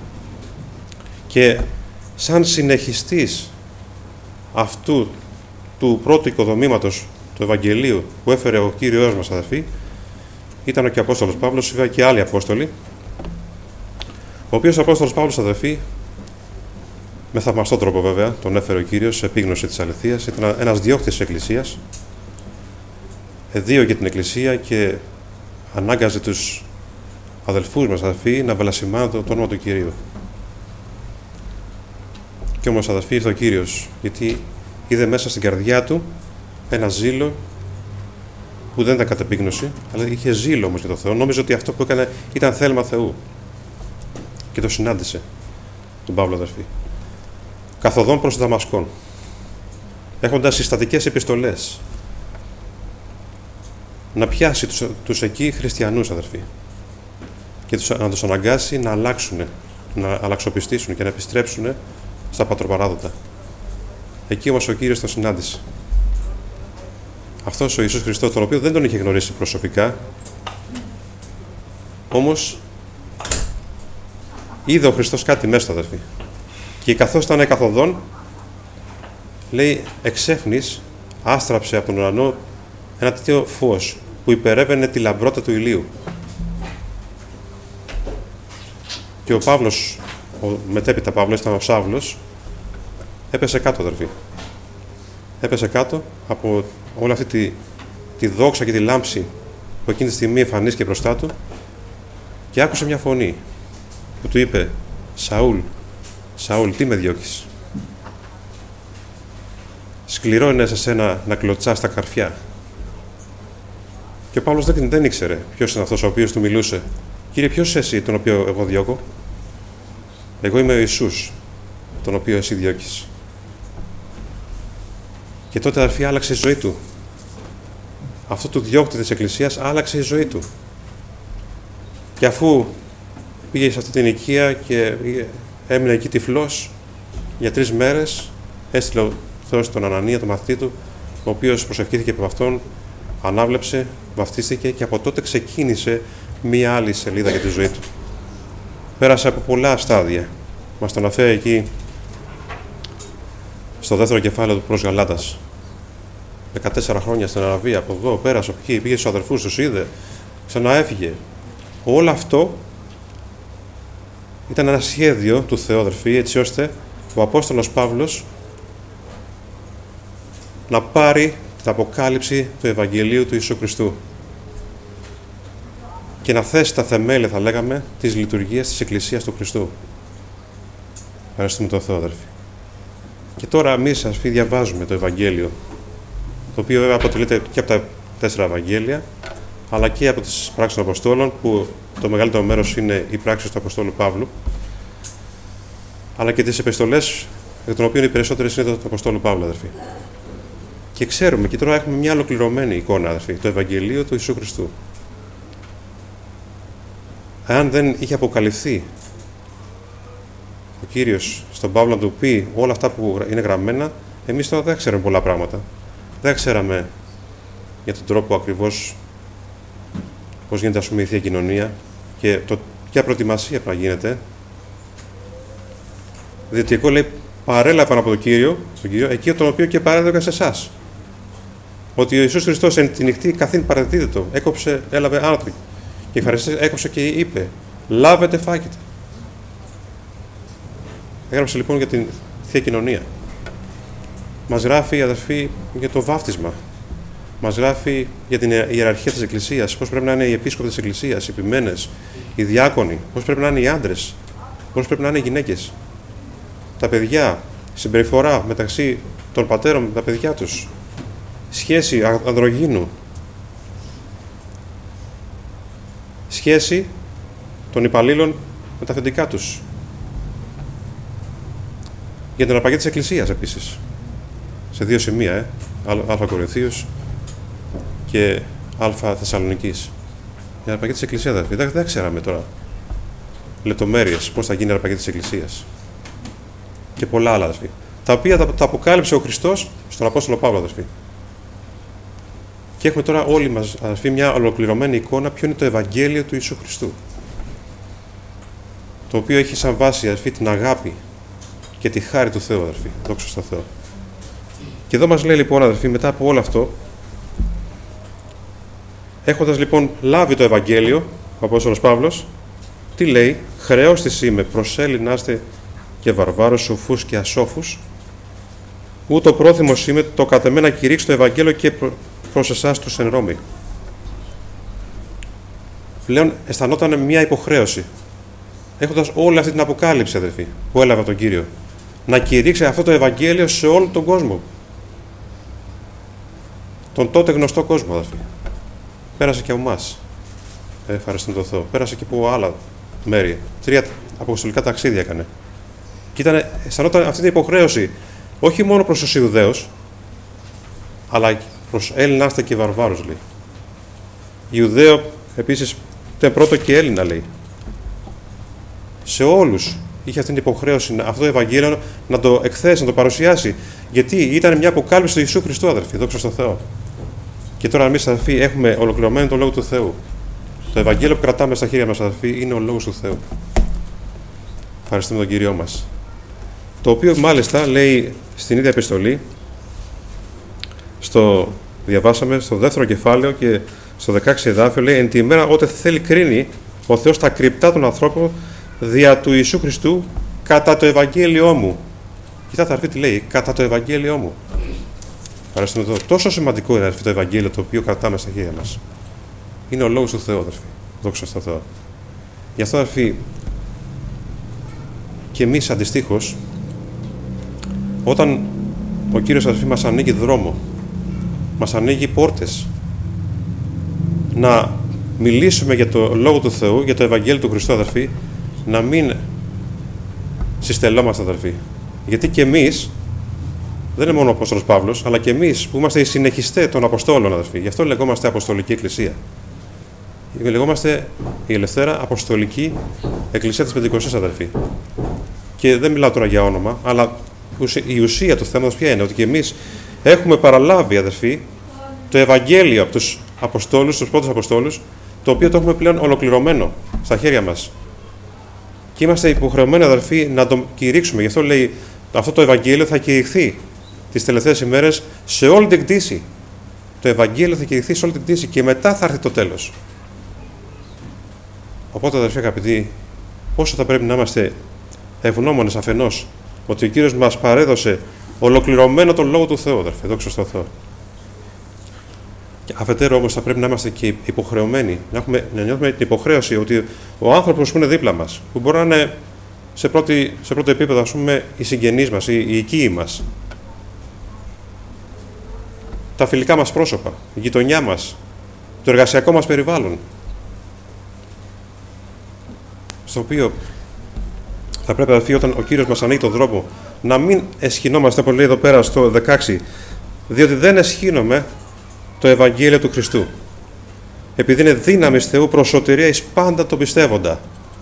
Και σαν συνεχιστής αυτού του πρώτου οικοδομήματος του Ευαγγελίου που έφερε ο Κύριος μας, αδερφοί, ήταν και ο Απόστολος Παύλος, βέβαια και άλλοι Απόστολοι, ο οποίος ο Απόστολος Παύλος, αδερφοί, με θαυμαστό τρόπο βέβαια, τον έφερε ο Κύριος σε επίγνωση της αληθείας. Ήταν ένας διώκτης της Εκκλησίας, εδίωγε την Εκκλησία και ανάγκαζε τους αδελφούς μας, αδελφοί, να βλασιμάνουν το όνομα του Κυρίου. Και όμως, αδελφοί, ήρθε ο Κύριος, γιατί είδε μέσα στην καρδιά του ένα ζήλο που δεν ήταν κατ' επίγνωση, αλλά είχε ζήλο όμως για τον Θεό. Νόμιζε ότι αυτό που έκανε ήταν θέλημα Θεού. Και το συνάντησε τον Παύλο, αδελφοί, καθοδόν προς Δαμασκόν, έχοντας συστατικές επιστολές, να πιάσει τους, τους εκεί χριστιανούς, αδελφοί, και τους, να τους αναγκάσει να αλλάξουν, να αλλαξοπιστήσουν και να επιστρέψουν στα πατροπαράδοτα. Εκεί όμως ο Κύριος τον συνάντησε. Αυτός ο Ιησούς Χριστός, τον οποίο δεν τον είχε γνωρίσει προσωπικά, όμως είδε ο Χριστός κάτι μέσα, αδερφοί. Και καθώς ήταν καθοδόν, λέει, εξέφνης άστραψε από τον ουρανό ένα τέτοιο φως που υπερέβαινε τη λαμπρότητα του ηλίου. Και ο Παύλος, ο μετέπειτα Παύλος, ήταν ο Σάβλος, έπεσε κάτω, αδερφοί. Έπεσε κάτω από όλη αυτή τη, τη δόξα και τη λάμψη που εκείνη τη στιγμή εμφανίστηκε μπροστά του και άκουσε μια φωνή που του είπε «Σαούλ, Σαούλ, τι με διώκεις? Σκληρό είναι σε σένα να κλωτσάς τα καρφιά». Και ο Παύλος δεν, δεν ήξερε ποιος είναι αυτός ο οποίος του μιλούσε. «Κύριε, ποιος είσαι εσύ τον οποίο εγώ διώκω?» «Εγώ είμαι ο Ιησούς, τον οποίο εσύ διώκεις». Και τότε, αδερφοί, άλλαξε η ζωή του. Αυτό του διώκτη της Εκκλησίας άλλαξε η ζωή του. Και αφού πήγε σε αυτή την οικία και έμεινε εκεί τυφλός για τρεις μέρες, έστειλε ο Θεός τον Ανανία, τον μαθητή του, ο οποίος προσευχήθηκε από αυτόν, ανάβλεψε, βαφτίστηκε και από τότε ξεκίνησε μία άλλη σελίδα για τη ζωή του. Πέρασε από πολλά στάδια. Μας το αναφέρει εκεί στο δεύτερο κεφάλαιο του προς Γαλάτας. δεκατέσσερα χρόνια στην Αραβία, από εδώ, πέρασε από εκεί, πήγε στους αδερφούς, τους είδε, ξαναέφυγε. Όλο αυτό ήταν ένα σχέδιο του Θεού, αδερφοί, έτσι ώστε ο Απόστολος Παύλος να πάρει την αποκάλυψη του Ευαγγελίου του Ιησού Χριστού και να θέσει τα θεμέλια, θα λέγαμε, της λειτουργίας της Εκκλησίας του Χριστού. Ευχαριστούμε τον Θεό, αδερφοί. Και τώρα εμείς, αδερφοί, διαβάζουμε το Ευαγγέλιο, το οποίο βέβαια αποτελείται και από τα τέσσερα Ευαγγέλια, αλλά και από τις πράξεις των Αποστόλων, που το μεγαλύτερο μέρος είναι οι πράξεις του Αποστόλου Παύλου, αλλά και τις επιστολές, εκ των οποίων οι περισσότερες είναι του Αποστόλου Παύλου, αδερφοί. Και ξέρουμε, και τώρα έχουμε μια ολοκληρωμένη εικόνα, αδερφοί, το Ευαγγελίο του Ιησού Χριστού. Αν δεν είχε αποκαλυφθεί ο Κύριος στον Παύλο να του πει όλα αυτά που είναι γραμμένα, εμείς τώρα δεν ξέραμε πολλά πράγματα. Δεν ξέραμε για τον τρόπο ακριβώς πώς γίνεται, ας πούμε, η Θεία Κοινωνία και το, ποια προετοιμασία πρέπει να γίνεται. Διότι εγώ, λέει, παρέλαβαν από τον Κύριο, τον Κύριο εκεί τον οποίο και παρέδωκα σε εσάς. Ότι ο Ιησούς Χριστός εν τη νυχτή καθήν παραδίδετο, έκοψε, έλαβε άνατο. Και ευχαριστή έκοψε και είπε: «Λάβετε, φάγετε». Έγραψε λοιπόν για την Θεία Κοινωνία. Μας γράφει, αδερφοί, για το βάφτισμα. Μας γράφει για την ιεραρχία της Εκκλησίας, πώς πρέπει να είναι οι επίσκοποι της Εκκλησίας, οι επιμένες, οι διάκονοι, πώς πρέπει να είναι οι άντρες, πώς πρέπει να είναι οι γυναίκες. Τα παιδιά, συμπεριφορά μεταξύ των πατέρων με τα παιδιά τους, σχέση ανδρογύνου, σχέση των υπαλλήλων με τα αφεντικά τους. Για την αρπαγή της Εκκλησίας επίσης. Σε δύο σημεία, ε, Α Κορινθίους και Α Θεσσαλονικής. Για την αρπαγή της Εκκλησίας, δηλαδή. Δεν, δεν ξέραμε τώρα λεπτομέρειες πώς θα γίνει η αρπαγή της Εκκλησίας. Και πολλά άλλα, αδερφοί. Τα οποία τα, τα αποκάλυψε ο Χριστός στον Απόστολο Παύλο, αδερφοί. Και έχουμε τώρα όλοι μας, αδερφοί, μια ολοκληρωμένη εικόνα ποιο είναι το Ευαγγέλιο του Ιησού Χριστού. Το οποίο έχει σαν βάση, αδερφοί, την αγάπη και τη χάρη του Θεού, αδερφοί. Δόξα στον Θεό. Και εδώ μας λέει λοιπόν, αδερφοί, μετά από όλο αυτό, έχοντας λοιπόν λάβει το Ευαγγέλιο, ο Απόστολος Παύλος, τι λέει? «Χρεός της είμαι, προσέληνάστε και βαρβάρους, σοφούς και ασόφους, ούτω πρόθυμος είμαι το κατ' εμέ να κηρύξω το Ευαγγέλιο και προ... προς εσάς τους εν Ρώμη». Πλέον αισθανόταν μια υποχρέωση, έχοντας όλη αυτή την αποκάλυψη, αδερφοί, που έλαβε τον Κύριο, να κηρύξει αυτό το Ευαγγέλιο σε όλο τον κόσμο. Τον τότε γνωστό κόσμο, αδερφοί. Πέρασε και από εμάς. Ε, ευχαριστούμε τον Θεό. Πέρασε και από άλλα μέρη. Τρία αποστολικά ταξίδια έκανε. Και ήταν, αισθανόταν αυτή την υποχρέωση όχι μόνο προς τους Ιουδαίους, αλλά προς Έλληνάς και Βαρβάρους, λέει. Ιουδαίο επίσης ήταν πρώτο και Έλληνα, λέει. Σε όλους είχε αυτή την υποχρέωση αυτό το Ευαγγέλιο να το εκθέσει, να το παρουσιάσει. Γιατί ήταν μια αποκάλυψη του Ιησού Χριστού, αδερφοί, δόξα στον Θεό. Και τώρα εμείς, αδερφοί, έχουμε ολοκληρωμένο τον Λόγο του Θεού. Το Ευαγγέλιο που κρατάμε στα χέρια μας, αδερφοί, είναι ο Λόγος του Θεού. Ευχαριστούμε τον Κύριό μας. Το οποίο μάλιστα λέει στην ίδια επιστολή, στο διαβάσαμε στο δεύτερο κεφάλαιο και στο δεκαέξι εδάφιο, λέει: «Εν τη ημέρα ότε θέλει κρίνει ο Θεός τα κρυπτά των ανθρώπων δια του Ιησού Χριστού κατά το Ευαγγέλιό μου». Κοιτάτε, αδερφοί, τι λέει, κατά το Ευαγγέλιό μου. Παραστούμε εδώ. Τόσο σημαντικό είναι, αδερφοί, το Ευαγγέλιο το οποίο κρατάμε στα χέρια μας. Είναι ο λόγος του Θεού, αδερφοί. Δόξα τω Θεώ. Γι' αυτό, αδερφοί, και εμείς αντιστοίχως, όταν ο Κύριος, αδερφοί, μας ανοίγει δρόμο, μας ανοίγει πόρτες, να μιλήσουμε για το Λόγο του Θεού, για το Ευαγγέλιο του Χριστού, αδερφοί, να μην συστελόμαστε, αδερφοί. Γιατί και εμείς, δεν είναι μόνο ο Απόστολος Παύλος, αλλά και εμείς που είμαστε οι συνεχιστές των Αποστόλων, αδερφοί. Γι' αυτό λεγόμαστε Αποστολική Εκκλησία. Λεγόμαστε η Ελευθέρα Αποστολική Εκκλησία της Πεντηκοστής, αδερφοί. Και δεν μιλάω τώρα για όνομα, αλλά η ουσία του θέματος ποια είναι, ότι και εμείς έχουμε παραλάβει, αδερφοί, το Ευαγγέλιο από τους Αποστόλους, τους πρώτους Αποστόλους, το οποίο το έχουμε πλέον ολοκληρωμένο στα χέρια μας. Και είμαστε υποχρεωμένοι, αδερφοί, να το κηρύξουμε. Γι' αυτό λέει, αυτό το Ευαγγέλιο θα κηρυχθεί τις τελευταίες ημέρες σε όλη την κτήση. Το Ευαγγέλιο θα κηρυχθεί σε όλη την κτήση και μετά θα έρθει το τέλος. Οπότε, αδερφοί αγαπητοί, πόσο θα πρέπει να είμαστε ευγνώμονες αφενός ότι ο Κύριος μας παρέδωσε ολοκληρωμένο τον Λόγο του Θεού, αδερφοί, δόξα τω Θεώ. Αφετέρου όμως θα πρέπει να είμαστε και υποχρεωμένοι, να, έχουμε, να νιώθουμε την υποχρέωση ότι ο άνθρωπος που είναι δίπλα μας, που μπορεί να είναι σε, πρώτη, σε πρώτο επίπεδο, ας πούμε, οι συγγενείς μας, οι, οι οικοί μας, τα φιλικά μας πρόσωπα, η γειτονιά μας, το εργασιακό μας περιβάλλον, στο οποίο θα πρέπει, αδερφοί, όταν ο Κύριος μας ανοίγει τον δρόμο, να μην εσχυνόμαστε, όπως λέει εδώ πέρα στο δεκαέξι, διότι δεν εσχύνομαι το Ευαγγέλιο του Χριστού, επειδή είναι δύναμης Θεού προς σωτηρία εις πάντα το πιστεύοντα.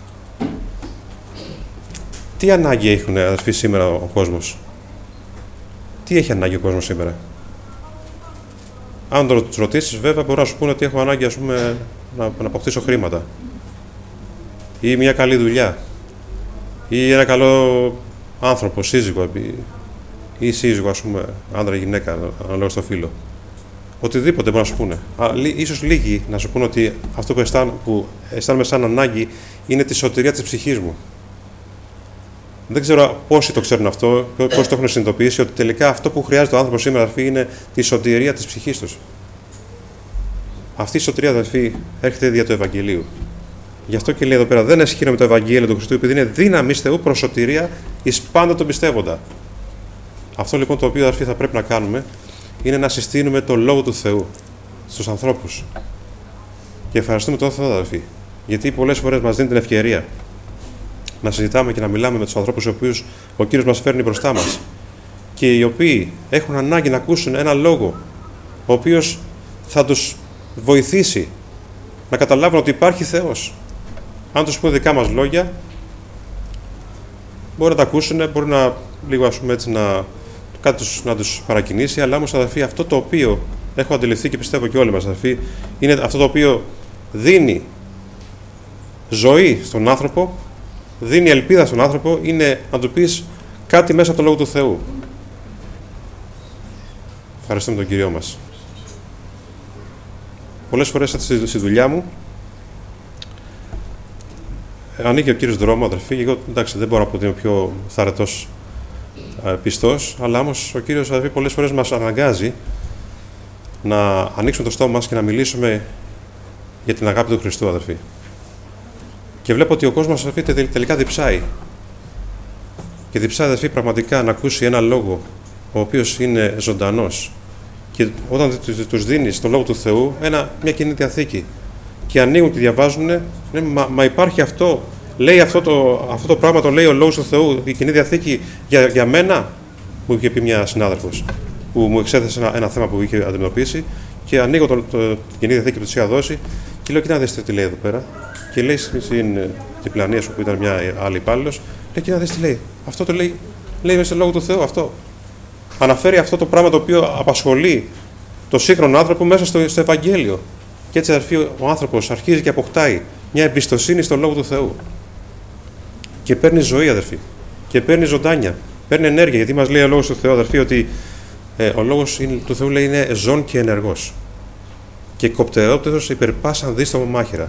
Τι ανάγκη έχουν, αδερφοί, σήμερα ο κόσμος? Τι έχει ανάγκη ο κόσμος σήμερα? Αν το τους ρωτήσεις, βέβαια, μπορούν να σου πούνε ότι έχω ανάγκη, ας πούμε, να, να αποκτήσω χρήματα ή μια καλή δουλειά ή ένα καλό άνθρωπο, σύζυγο ή σύζυγο, ας πούμε, άντρα ή γυναίκα, ανάλογα στο φύλο. Οτιδήποτε μπορεί να σου πούνε. Ίσως λίγοι να σου πούνε ότι αυτό που, αισθάν, που αισθάνομαι σαν ανάγκη είναι τη σωτηρία της ψυχής μου. Δεν ξέρω πόσοι το ξέρουν αυτό, πόσοι το έχουν συνειδητοποιήσει, ότι τελικά αυτό που χρειάζεται ο άνθρωπος σήμερα, αδερφοί, είναι τη σωτηρία της ψυχής τους. Αυτή η σωτηρία, αδερφοί, έρχεται δια του Ευαγγελίου. Γι' αυτό και λέει εδώ πέρα: δεν εσχύνομαι το Ευαγγέλιο του Χριστού, επειδή είναι δύναμη Θεού προς σωτηρία εις πάντα τον πιστεύοντα. Αυτό λοιπόν το οποίο, αδερφοί, θα πρέπει να κάνουμε είναι να συστήνουμε το Λόγο του Θεού στους ανθρώπους. Και ευχαριστούμε τον Θεό, αδερφοί, γιατί πολλές φορές μας δίνει την ευκαιρία να συζητάμε και να μιλάμε με τους ανθρώπους οι οποίους ο Κύριος μας φέρνει μπροστά μας και οι οποίοι έχουν ανάγκη να ακούσουν ένα λόγο ο οποίος θα τους βοηθήσει να καταλάβουν ότι υπάρχει Θεός. Αν τους πούμε δικά μας λόγια, μπορεί να τα ακούσουν, μπορεί να λίγο, ας πούμε, έτσι, να, κάτι τους, να τους παρακινήσει, αλλά όμως, αδερφοί, αυτό το οποίο έχω αντιληφθεί και πιστεύω και όλοι μας, αδερφοί, είναι αυτό το οποίο δίνει ζωή στον άνθρωπο, δίνει ελπίδα στον άνθρωπο, είναι να του πεις κάτι μέσα από το Λόγο του Θεού. Ευχαριστούμε τον Κύριό μας. Πολλές φορές έτσι στη δουλειά μου ανοίγει ο Κύριος δρόμο, αδερφοί, και εγώ, εντάξει, δεν μπορώ να πω ότι είμαι πιο θαρετός πιστός, αλλά όμως ο Κύριος, αδερφοί, πολλές φορές μας αναγκάζει να ανοίξουμε το στόμα μας και να μιλήσουμε για την αγάπη του Χριστού, αδερφοί. Και βλέπω ότι ο κόσμος, αδερφοί, τελικά διψάει. Και διψάει, αδερφοί, πραγματικά να ακούσει ένα λόγο ο οποίος είναι ζωντανός. Και όταν τους δίνεις τον Λόγο του Θεού, ένα, μια Καινή Διαθήκη, και ανοίγουν και διαβάζουν, ναι, μα, μα υπάρχει αυτό, λέει αυτό το, αυτό το πράγμα, το λέει ο Λόγος του Θεού, η Καινή Διαθήκη για, για μένα, μου είχε πει μια συνάδελφος, που μου εξέθεσε ένα, ένα θέμα που είχε αντιμετωπίσει, και ανοίγω το, το, την Καινή Διαθήκη που της είχα δώσει, και λέω: κοίτα, δείτε τι λέει εδώ πέρα. Και λέει στην διπλανία σου που ήταν μια άλλη υπάλληλος, λέει: κοίτα, δείτε τι λέει. Αυτό το λέει, λέει μέσα στο Λόγο του Θεού αυτό. Αναφέρει αυτό το πράγμα το οποίο απασχολεί το σύγχρονο άνθρωπο μέσα στο, στο Ευαγγέλιο. Και έτσι, αδερφοί, ο άνθρωπος αρχίζει και αποκτάει μια εμπιστοσύνη στον Λόγο του Θεού. Και παίρνει ζωή, αδερφοί. Και παίρνει ζωντάνια. Παίρνει ενέργεια. Γιατί μας λέει ο Λόγος του Θεού, αδερφοί, ότι ε, ο Λόγος του Θεού, λέει, είναι ζών και ενεργός. Και κοπτερόπτετος υπερ πάσαν δίστομο μάχαιρα.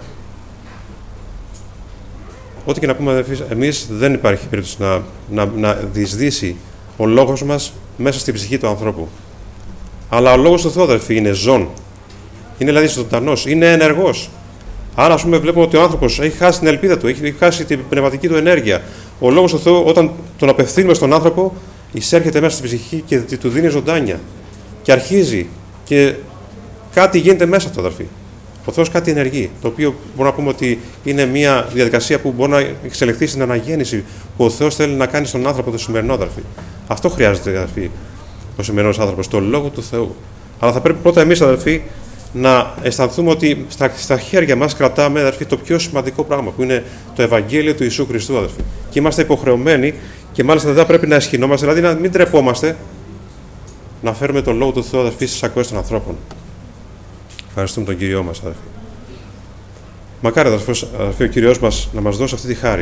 Ό,τι και να πούμε, αδερφοί, εμείς δεν υπάρχει περίπτωση να, να, να διεισδύσει ο λόγος μας μέσα στην ψυχή του ανθρώπου. Αλλά ο λόγος του Θεού, αδερφοί, είναι ζών. Είναι δηλαδή ζωντανός, είναι ενεργός. Αν, ας πούμε, βλέπουμε ότι ο άνθρωπος έχει χάσει την ελπίδα του, έχει χάσει την πνευματική του ενέργεια, ο λόγος του Θεού, όταν τον απευθύνουμε στον άνθρωπο, εισέρχεται μέσα στην ψυχή και του δίνει ζωντάνια. Και αρχίζει και κάτι γίνεται μέσα του, αδερφοί. Ο Θεός κάτι ενεργεί, το οποίο μπορούμε να πούμε ότι είναι μια διαδικασία που μπορεί να εξελιχθεί στην αναγέννηση που ο Θεός θέλει να κάνει στον άνθρωπο το σημερινό, αδερφοί. Αυτό χρειάζεται, αδερφοί, ο σημερινός άνθρωπος, το λόγο του Θεού. Αλλά θα πρέπει πρώτα εμείς, αδερφοί, να αισθανθούμε ότι στα, στα χέρια μας κρατάμε, αδερφοί, το πιο σημαντικό πράγμα, που είναι το Ευαγγέλιο του Ιησού Χριστού, αδερφοί. Και είμαστε υποχρεωμένοι και μάλιστα δεν πρέπει να αισχυνόμαστε, δηλαδή να μην τρεπόμαστε να φέρουμε τον λόγο του Θεού, αδερφοί, στις ακοές των ανθρώπων. Ευχαριστούμε τον Κύριό μας, αδερφοί. Μακάρι, αδερφοί, ο Κύριος μας να μας δώσει αυτή τη χάρη.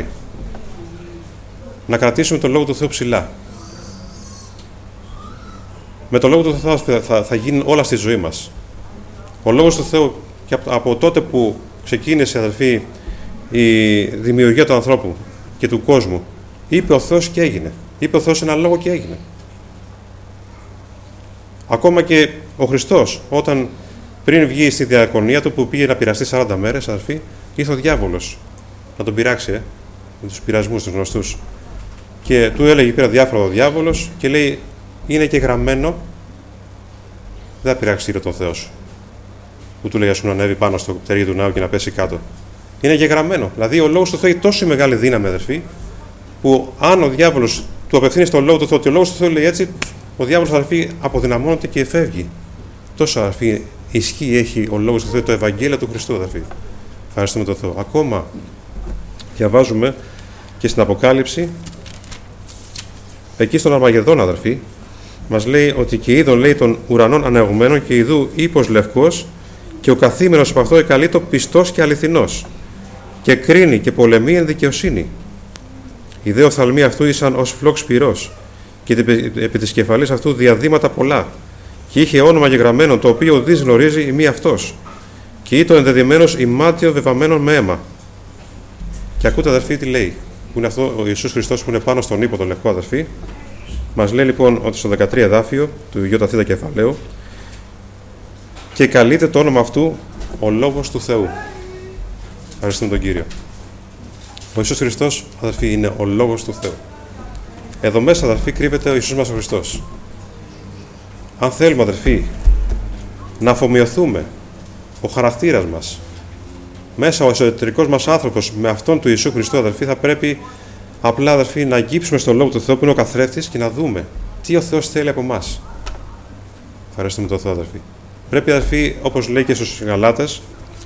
Να κρατήσουμε τον λόγο του Θεού ψηλά. Με τον λόγο του Θεού θα, θα, θα γίνουν όλα στη ζωή μας. Ο λόγος του Θεού, και από, από τότε που ξεκίνησε, αδερφοί, η δημιουργία του ανθρώπου και του κόσμου, είπε ο Θεός και έγινε. Είπε ο Θεός ένα λόγο και έγινε. Ακόμα και ο Χριστός, όταν πριν βγει στη διακονία του που πήγε να πειραστεί σαράντα μέρες, αδερφοί, ήρθε ο διάβολος να τον πειράξει, ε, με τους πειρασμούς τους γνωστούς. Και του έλεγε, πήρα διάφορα ο διάβολος και λέει, είναι και γραμμένο, δεν θα πειράξει τον Θεό σου. Που του λέει, ας πούμε, να ανέβει πάνω στο πτερίγι του ναού και να πέσει κάτω. Είναι και γραμμένο. Δηλαδή, ο λόγος του Θεού έχει τόσο μεγάλη δύναμη, αδερφοί, που αν ο διάβολος του απευθύνει στον λόγο του Θεού, ότι ο λόγος του Θεού λέει έτσι, ο διάβολος, αδερφοί, αποδυναμώνεται και φεύγει. Τόσο, αδερφοί, ισχύ έχει ο λόγος του Θεού, το Ευαγγέλιο του Χριστού, αδερφοί. Ευχαριστούμε τον Θεό. Ακόμα διαβάζουμε και στην Αποκάλυψη, εκεί στον Αρμαγεδόν, αδερφοί, μας λέει ότι και είδον, λέει, των ουρανών αναγωμένων και ειδού ύπος λευκός και ο καθήμενος από αυτό εκαλείτο πιστός και αληθινός και κρίνει και πολεμεί εν δικαιοσύνη. Οι δε οφθαλμοί αυτού ήσαν ως φλόξ πυρός και επί της κεφαλής αυτού διαδήματα πολλά και είχε όνομα γεγραμμένο το οποίο ουδής γνωρίζει η μη αυτός και ήτο ενδεδειμένος ημάτιο βεβαμένον με αίμα. Και ακούτε, αδερφοί, τι λέει, που είναι αυτό ο Ιησούς Χριστός που είναι πάνω στον ύπο, το λευκό, αδερφοί. Μας λέει λοιπόν ότι στο δεκατρία εδάφιο του ΙΘ κεφαλαίου και καλείται το όνομα αυτού ο Λόγος του Θεού. Ευχαριστούμε τον Κύριο. Ο Ιησούς Χριστός, αδερφοί, είναι ο Λόγος του Θεού. Εδώ μέσα, αδερφοί, κρύβεται ο Ιησούς μας ο Χριστός. Αν θέλουμε, αδερφοί, να αφομοιωθούμε ο χαρακτήρας μας μέσα ο εσωτερικός μας άνθρωπος με αυτόν του Ιησού Χριστού, αδερφοί, θα πρέπει απλά, αδερφοί, να αγγίψουμε στον Λόγο του Θεού που είναι ο καθρέφτης και να δούμε τι ο Θεός θέλει από εμάς. Ευχαριστούμε τον Θεό, αδερφοί. Πρέπει, αδερφοί, όπως λέει και στους Γαλάτες,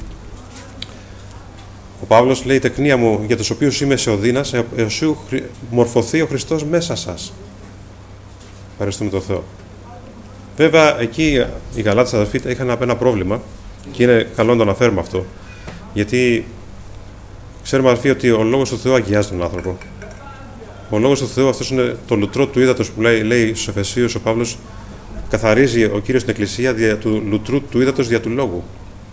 ο Παύλος λέει, τεκνία μου για τους οποίους είμαι σε οδύνας, εωσού μορφωθεί ο Χριστός μέσα σας. Ευχαριστούμε τον Θεό. Βέβαια, εκεί οι Γαλάτες, αδερφοί, είχαν ένα πρόβλημα και είναι καλό να το αναφέρουμε αυτό. Γιατί ξέρουμε, αδερφοί, ότι ο Λόγος του Θεού αγιάζει τον άνθρωπο. Ο Λόγος του Θεού, αυτός είναι το λουτρό του ύδατος που λέει, λέει στους Εφεσίους ο Παύλος, καθαρίζει ο Κύριος στην Εκκλησία δια του λουτρού του ύδατος δια του Λόγου.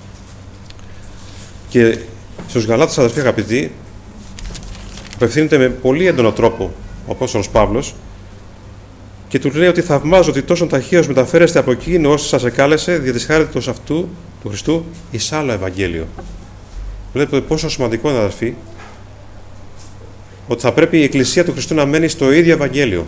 Και στους Γαλάτες, αδερφοί αγαπητοί, απευθύνεται με πολύ έντονο τρόπο ο Απόστολος Παύλος και του λέει ότι θαυμάζω ότι τόσο ταχαίως μεταφέρεστε από εκείνο όσοι σας εκάλεσε δια της χάριτος αυτού του Χριστού εις άλλο Ευαγγέλιο. Βλέπετε πόσο σημαντικό είναι, αδερφοί, ότι θα πρέπει η Εκκλησία του Χριστού να μένει στο ίδιο Ευαγγέλιο.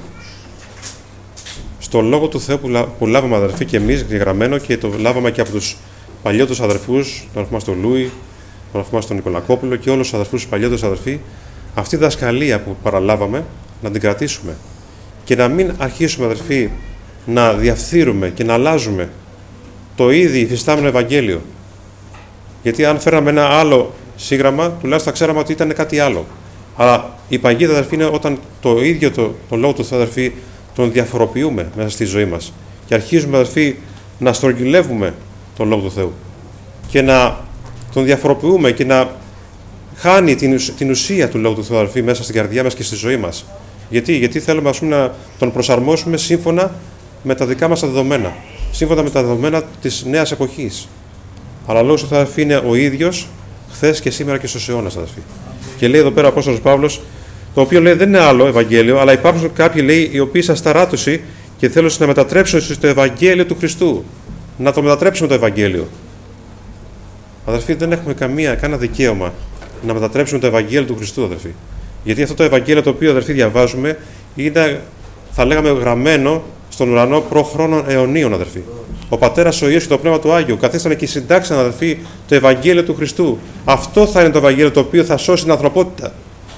Στο Λόγο του Θεού που λάβαμε, αδερφοί, και εμείς γραμμένο και το λάβαμε και από τους παλιότερους αδερφούς, τον αδερφό μας τον Λούι, τον αδερφό μας τον Νικολακόπουλο και όλους τους αδερφούς τους παλιότερους αδερφοί, αυτή η δασκαλία που παραλάβαμε να την κρατήσουμε και να μην αρχίσουμε, αδερφοί, να διαφθείρουμε και να αλλάζουμε το ήδη υφιστάμενο Ευαγγέλιο. Γιατί αν φέραμε ένα άλλο σύγγραμμα, τουλάχιστον θα ξέραμε ότι ήταν κάτι άλλο. Αλλά η παγίδα, αδερφοί, είναι όταν το ίδιο το, το Λόγο του Θεού, αδερφοί, τον διαφοροποιούμε μέσα στη ζωή μας. Και αρχίζουμε, αδερφοί, να στρογγυλεύουμε τον Λόγο του Θεού. Και να τον διαφοροποιούμε και να χάνει την, την ουσία του Λόγου του Θεού, αδερφοί, μέσα στην καρδιά μας και στη ζωή μας. Γιατί, Γιατί θέλουμε, ας πούμε, να τον προσαρμόσουμε σύμφωνα με τα δικά μας τα δεδομένα. Σύμφωνα με τα δεδομένα της νέας εποχής. Αλλά ο Λόγος του Θεού, αδερφοί, είναι ο ίδιος χθες και σήμερα και στους αιώνας, αδερφοί. Και λέει εδώ πέρα ο Απόστολος Παύλος το οποίο λέει δεν είναι άλλο Ευαγγέλιο, αλλά υπάρχουν κάποιοι λέει οι οποίοι σας ταράτωση και θέλουν να μετατρέψουν στο Ευαγγέλιο του Χριστού. Να το μετατρέψουμε το Ευαγγέλιο. Αδερφοί, δεν έχουμε καμία, κανένα δικαίωμα να μετατρέψουμε το Ευαγγέλιο του Χριστού, αδερφοί. Γιατί αυτό το Ευαγγέλιο το οποίο, αδερφοί, διαβάζουμε είναι, θα λέγαμε, γραμμένο στον ουρανό προ χρόνων αιωνίων, αδερφοί. Ο Πατέρας, ο Υιός και το Πνεύμα του Άγιου καθίστανε και συντάξαν, αδερφοί, το Ευαγγέλιο του Χριστού. Αυτό θα είναι το Ευαγγέλιο το οποίο θα σώσει την ανθρωπότητα.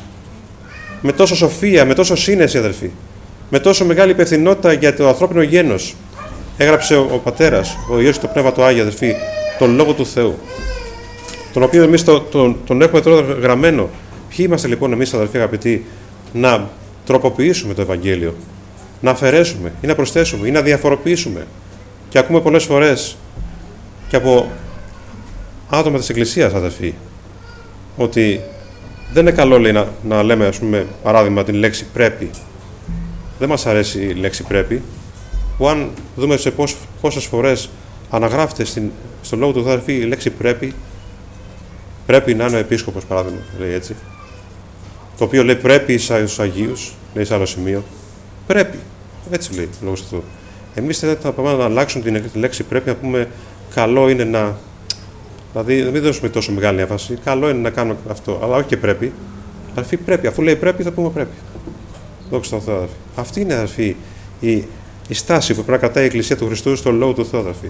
Με τόσο σοφία, με τόσο σύνεση, αδερφοί. Με τόσο μεγάλη υπευθυνότητα για το ανθρώπινο γένος. Έγραψε ο, ο Πατέρας, ο Υιός και το Πνεύμα του Άγιου, αδερφοί, τον Λόγο του Θεού. Τον οποίο εμείς το, τον, τον έχουμε τώρα γραμμένο. Ποιοι είμαστε λοιπόν εμείς, αδερφοί αγαπητοί, να τροποποιήσουμε το Ευαγγέλιο, να αφαιρέσουμε ή να προσθέσουμε ή να διαφοροποιήσουμε. Και ακούμε πολλές φορές και από άτομα της Εκκλησίας, αδερφοί, ότι δεν είναι καλό, λέει, να, να λέμε, ας πούμε, παράδειγμα, την λέξη πρέπει. Δεν μας αρέσει η λέξη πρέπει, που αν δούμε σε πώς, πόσες φορές αναγράφεται στην, στον Λόγο του Θεού, αδερφοί, η λέξη πρέπει, πρέπει να είναι ο επίσκοπος, παράδειγμα, λέει έτσι, το οποίο λέει πρέπει στους Αγίους, λέει σε άλλο σημείο, πρέπει, έτσι λέει ο Λόγος του Θεού. Εμείς θα πάμε να αλλάξουμε την λέξη πρέπει, να πούμε καλό είναι να, δηλαδή μην δώσουμε τόσο μεγάλη έμφαση, καλό είναι να κάνουμε αυτό, αλλά όχι και πρέπει. Αδερφοί, πρέπει, αφού λέει πρέπει θα πούμε πρέπει. Δόξα τω Θεώ, αδερφοί. Αυτή είναι, αδερφοί, η, η στάση που πρέπει να κρατάει η Εκκλησία του Χριστού στον Λόγο του Θεού, αδερφοί.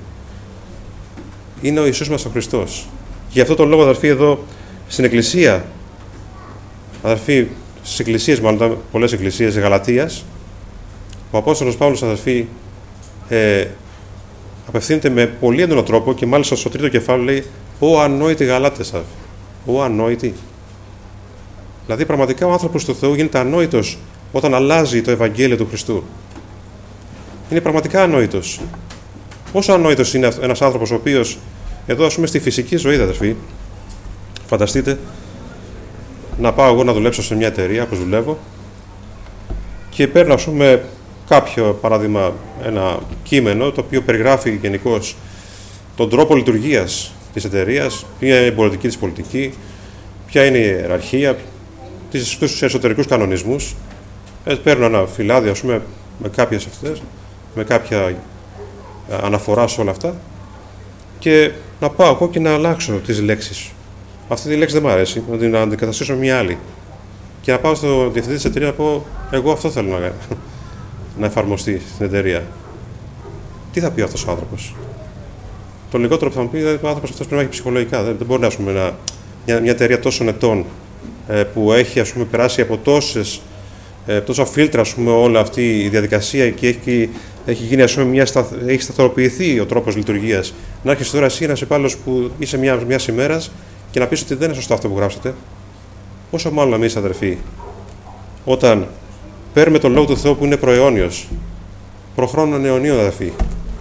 Είναι ο Ιησούς μας ο Χριστός. Γι' αυτό τον λόγο, αδερφοί, εδώ στην Εκκλησία, αδερφοί, στις εκκλησίες, μάλλον πολλές εκκλησίες Γαλατίας, ο Απόστολος Παύλος, αδερφοί, ε, απευθύνεται με πολύ έντονο τρόπο και μάλιστα στο τρίτο κεφάλαιο λέει «Ω ανόητοι Γαλάτες, αδερφοί». Ω ανόητοι. Δηλαδή, πραγματικά ο άνθρωπος του Θεού γίνεται ανόητος όταν αλλάζει το Ευαγγέλιο του Χριστού. Είναι πραγματικά ανόητος. Πόσο ανόητος είναι ένας άνθρωπος ο οποίος, εδώ ας πούμε στη φυσική ζωή, αδερφοί, φανταστείτε να πάω εγώ να δουλέψω σε μια εταιρεία, όπως δουλεύω, και παίρνω, ας πούμε, κάποιο, παράδειγμα, ένα κείμενο το οποίο περιγράφει γενικώς τον τρόπο λειτουργίας της εταιρείας, ποια είναι η πολιτική της πολιτική, ποια είναι η ιεραρχία, τους εσωτερικούς κανονισμούς. Ε, παίρνω ένα φυλάδι, ας πούμε, με κάποιες αυτές, με κάποια αναφορά σε όλα αυτά και να πάω εγώ και να αλλάξω τις λέξεις. Αυτή τη λέξη δεν μου αρέσει, να την αντικαταστήσω με μια άλλη. Και να πάω στο διευθυντή της εταιρείας να πω, εγώ αυτό θέλω να, να εφαρμοστεί στην εταιρεία. Τι θα πει αυτός ο άνθρωπος? Το λιγότερο που θα μου πει, δηλαδή, ο άνθρωπος αυτός πρέπει να έχει ψυχολογικά. Δεν, δεν μπορεί να, ας πούμε, να, μια, μια εταιρεία τόσων ετών ε, που έχει, ας πούμε, περάσει από τόσες, ε, τόσα φίλτρα, ας πούμε, όλη αυτή η διαδικασία και έχει, έχει γίνει, ας πούμε, μια σταθ, έχει σταθεροποιηθεί ο τρόπος λειτουργίας. Να έρχεσαι τώρα εσύ ένας υπάλληλος που είσαι μια, μια ημέρα και να πεις ότι δεν είναι σωστό αυτό που γράψατε. Πόσο μάλλον εμείς, αδερφοί, όταν παίρνουμε τον Λόγο του Θεού που είναι προαιώνιος, προχρόνων αιωνίων, αδερφοί,